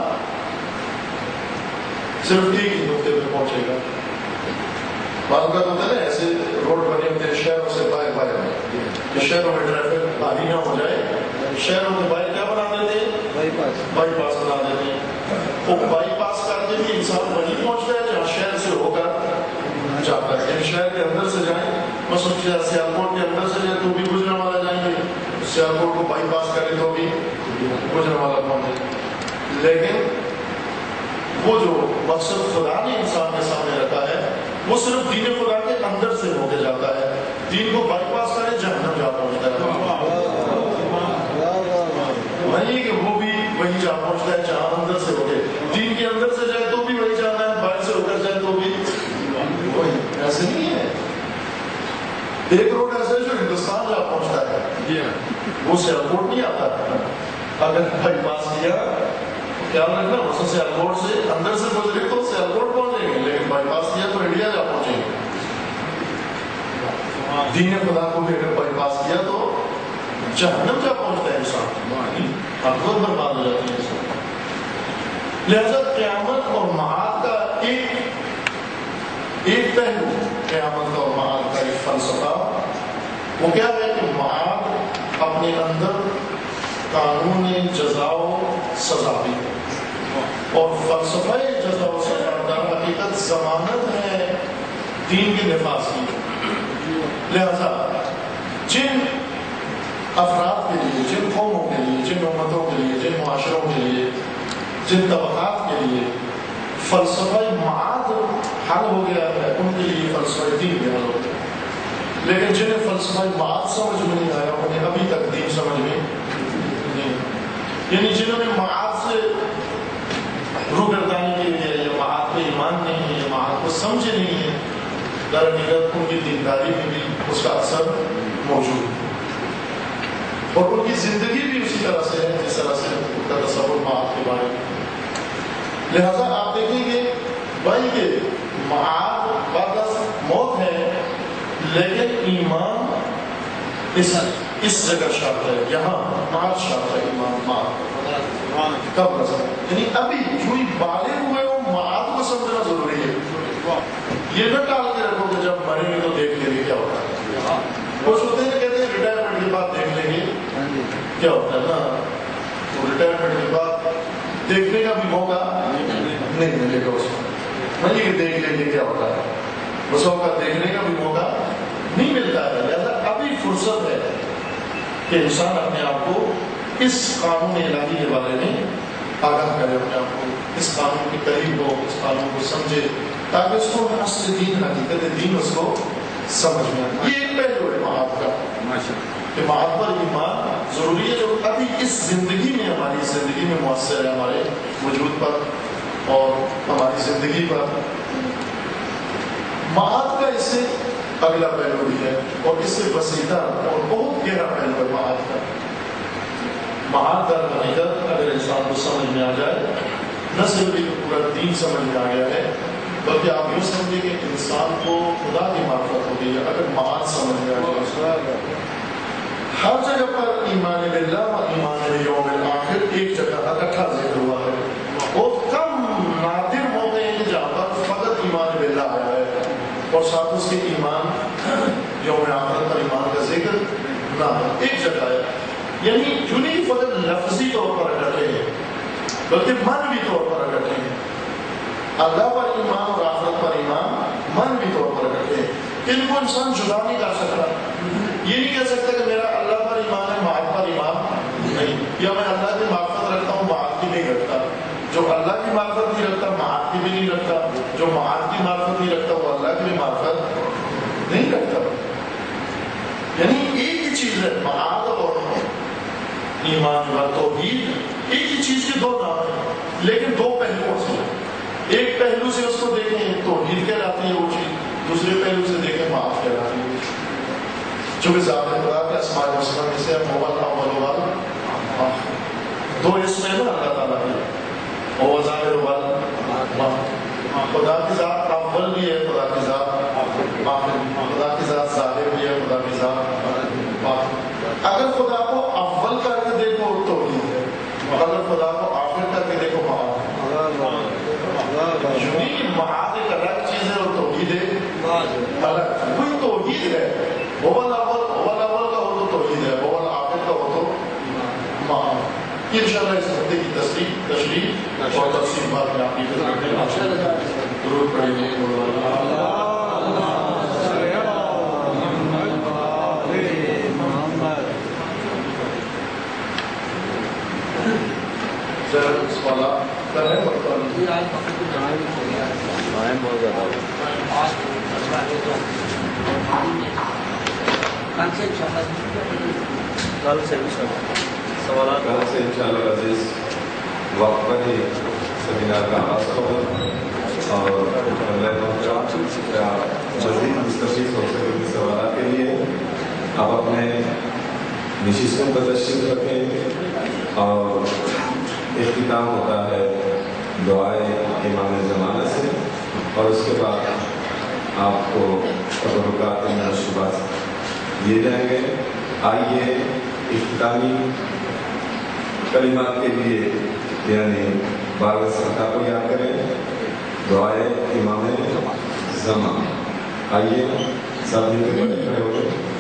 صرف ایک ہی نقطے پہ پہنچے گا۔ بعض کا ہوتا ہے نا ایسے روڈ بنے ہوتے ہیں شہروں سے باہر باہر میں، شہروں میں ٹریفک بھاری نہ ہو جائے، شہروں میں باہر کیا بنا دیتے ہیں، بائی پاس بائی پاس بنا دیتے ہیں، وہ بائی پاس کر کے بھی انسان وہیں پہنچتا ہے جہاں شہر سے ہو کر جاتا ہے، یعنی شہر کے اندر سے جائیں، مثلا سیالکوٹ کے اندر سے جائیں تو بھی گجرا والا جائیں گے، سیالکوٹ کو بائی پاس کرے تو بھی گجرا والا پہنچے، لیکن وہ جو مقصد خدا نے انسان کے سامنے رکھا ہے وہ صرف دین خدا کے اندر سے ہو کے جاتا ہے، دین کو بائی پاس کرے جہنم جا پہنچتا ہے، نہیں کہ وہ بھی وہی جا پہنچتا ہے جہاں اندر سے ہو کے، دین کے اندر سے جائے تو بھی وہی جانا ہے، باہر سے ہو کر جائے تو بھی وہی، ایسے نہیں ہے، ایک روڈ ایسا ہے جو ہندوستان جا پہنچتا ہے، وہ سیالکوٹ نہیں آتا، اگر بائی پاس کیا خیال رکھنا اس سے سیالکوٹ سے اندر سے گزرے تو سیالکوٹ پہنچیں گے، لیکن بائی پاس کیا تو انڈیا جا پہنچیں گے، دین خدا کو بھی اگر بائی پاس کیا تو جہنم جا پہنچتا ہے انسان، حقیقت برباد ہو جاتی ہے انسان۔ لہذا قیامت اور معاد کا ایک ایک پہلو، قیامت اور معاد کا ایک فلسفہ وہ کیا ہے کہ معاد اپنے اندر قانون جزا و سزا بھی ہے، اور فلسفہ جزا و سزا در حقیقت ضمانت ہے دین کے نفاذ کی۔ لہذا جن افراد کے لیے، جن قوموں کے لیے، جن امتوں کے لیے، جن معاشروں کے لیے، جن طبقات کے لیے فلسفہ معاد حل ہو گیا ہے ان کے لیے فلسفہ دین بھی حل ہو گیا، لیکن جنہیں فلسفہ معاد سمجھ میں نہیں آیا انہیں ابھی تک دین سمجھ میں نہیں، یعنی جنہوں نے معاد سے روگردانی کی ہے یا معاد پہ ایمان نہیں ہے یا معاد کو سمجھے نہیں ہے، در حقیقت ان کی دینداری میں بھی اس کا اثر موجود ہے، اور ان کی زندگی بھی اسی طرح سے ہے جس طرح سے ان کا تصور معاد کے بارے میں۔ لہذا آپ دیکھیں گے بھائی کہ معاد بعد از موت ہے، لیکن ایمان اس اس جگہ شرط ہے، یہاں معاد شرط ہے، ایمان معاد کب رسا، یعنی ابھی جو بالغ ہوئے ہو معاد کو سمجھنا ضروری ہے، یہ نہ ٹال کے رکھو کہ جب مریں گے تو دیکھ لیں گے کیا ہوتا ہے، کچھ ہوتے ہیں کہتے ہیں ریٹائرمنٹ کے بعد دیکھ لیں گے کیا ہوتا ہے نا، تو ریٹائرمنٹ کے بعد دیکھنے کا بھی موقع نہیں ملے گا اس کو، نہیں کہ دیکھ لیں گے کیا ہوتا ہے، اس وقت دیکھنے کا بھی موقع نہیں ملتا ہے، لہذا ابھی فرصت ہے کہ انسان اپنے آپ کو اس قانون الہی کے بارے میں آگاہ کرے، اپنے آپ کو اس قانون کے قریب ہو، اس قانون کو سمجھے تاکہ اس کو اصل دین، حقیقت دین اس کو سمجھ میں آئے۔ یہ ایک پہلو ہے معاد کا کہ معاد پر ایمان ضروری ہے جو ابھی اس زندگی میں، ہماری زندگی میں مؤثر ہے، ہمارے وجود پر اور ہماری زندگی پر۔ معاد کا اس سے اگلا پہلو بھی ہے اور اس سے وسیلہ اور بہت گہرا پہلو ہے معاد کا۔ معاد در حقیقت اگر انسان کو سمجھ میں آ جائے، نہ صرف ایک پورا دین سمجھ میں آ گیا ہے، بلکہ آپ یوں سمجھیں کہ انسان کو خدا کی معرفت ہو گئی ہے اگر معاد سمجھ میں آ جائے۔ ہر جگہ پر ایمان باللہ و ایمان بیوم الآخر ایک جگہ اکٹھا ذکر ہوا ہے، بہت کم نادر موقع ہیں جہاں پر فقط ایمان باللہ آیا ہے اور ساتھ اس کے ایمان یوم آخرت پر ایمان کا ذکر نہ ہے، ایک جگہ ہے، یعنی جو نہیں فقط لفظی طور پر اکٹھے ہیں بلکہ منوی طور پر اکٹھے ہیں، اللہ پر ایمان اور آخرت پر ایمان منوی طور پر اکٹھے ہیں، ان کو انسان جدا نہیں کر سکتا، یہ نہیں کہہ سکتا کہ میرا اللہ پر ایمان ہے معاد پر ایمان نہیں، یا میں اللہ کی معرفت رکھتا ہوں معاد کی نہیں رکھتا، جو اللہ کی معرفت نہیں رکھتا معاد کی بھی نہیں رکھتا، جو معاد کی معرفت نہیں رکھتا وہ اللہ کی بھی معرفت نہیں رکھتا، یعنی ایک ہی چیز ہے معاد اور ایمان و توحید، ایک ہی چیز کے دو نام ہیں لیکن دو پہلوؤں سے، ایک پہلو سے اس کو دیکھیں توحید کہلاتی ہے وہ چیز، دوسرے پہلو سے دیکھیں معاف کہلاتی ہے، چونکہ ذات خدا کے اسماء الحسنی میں سے اول اول اول دو اسم ہے نا اللہ تعالیٰ کے، اور ظاہر اول خدا کی ذات اول بھی ہے، خدا کی ذات آخر، خدا کی ذات ظاہر بھی ہے، خدا کی ذات آخر۔ اگر خدا کو اول کر کے دیکھو توحید ہے، اگر خدا کو آخر کر کے دیکھو معاذ یعنی معاذ ایک الگ چیز ہے اور توحید ہے الگ، وہی توحید ہے، اول اول اول اول کا ہو تو توحید ہے، اول آخر کا ہو تو معاذ۔ انشاءاللہ اس ہفتے کی تصریح تشریح اور تفصیل بات میں آپ کی خدمت میں ضرور پڑھیں گے۔ سوالات کر رہے ہیں بہت زیادہ کل سے سوالات کل سے انشاءاللہ عزیز وقت پر ہی سیمینار کا آغاز ہوگا اور مزید مستفید ہو سکے سوالات کے لیے آپ اپنے نشستوں پر تشریف رکھیں اور اختتام ہوتا ہے دعائے امام زمانہ سے اور اس کے بعد آپ کو تبرکات منشبات دیے جائیں گے۔ آئیے اختتامی کلمات کے لیے یعنی بارہ صدقہ کو یاد کریں، دعائے امام زمان۔ آئیے سب مل کے کھڑے ہو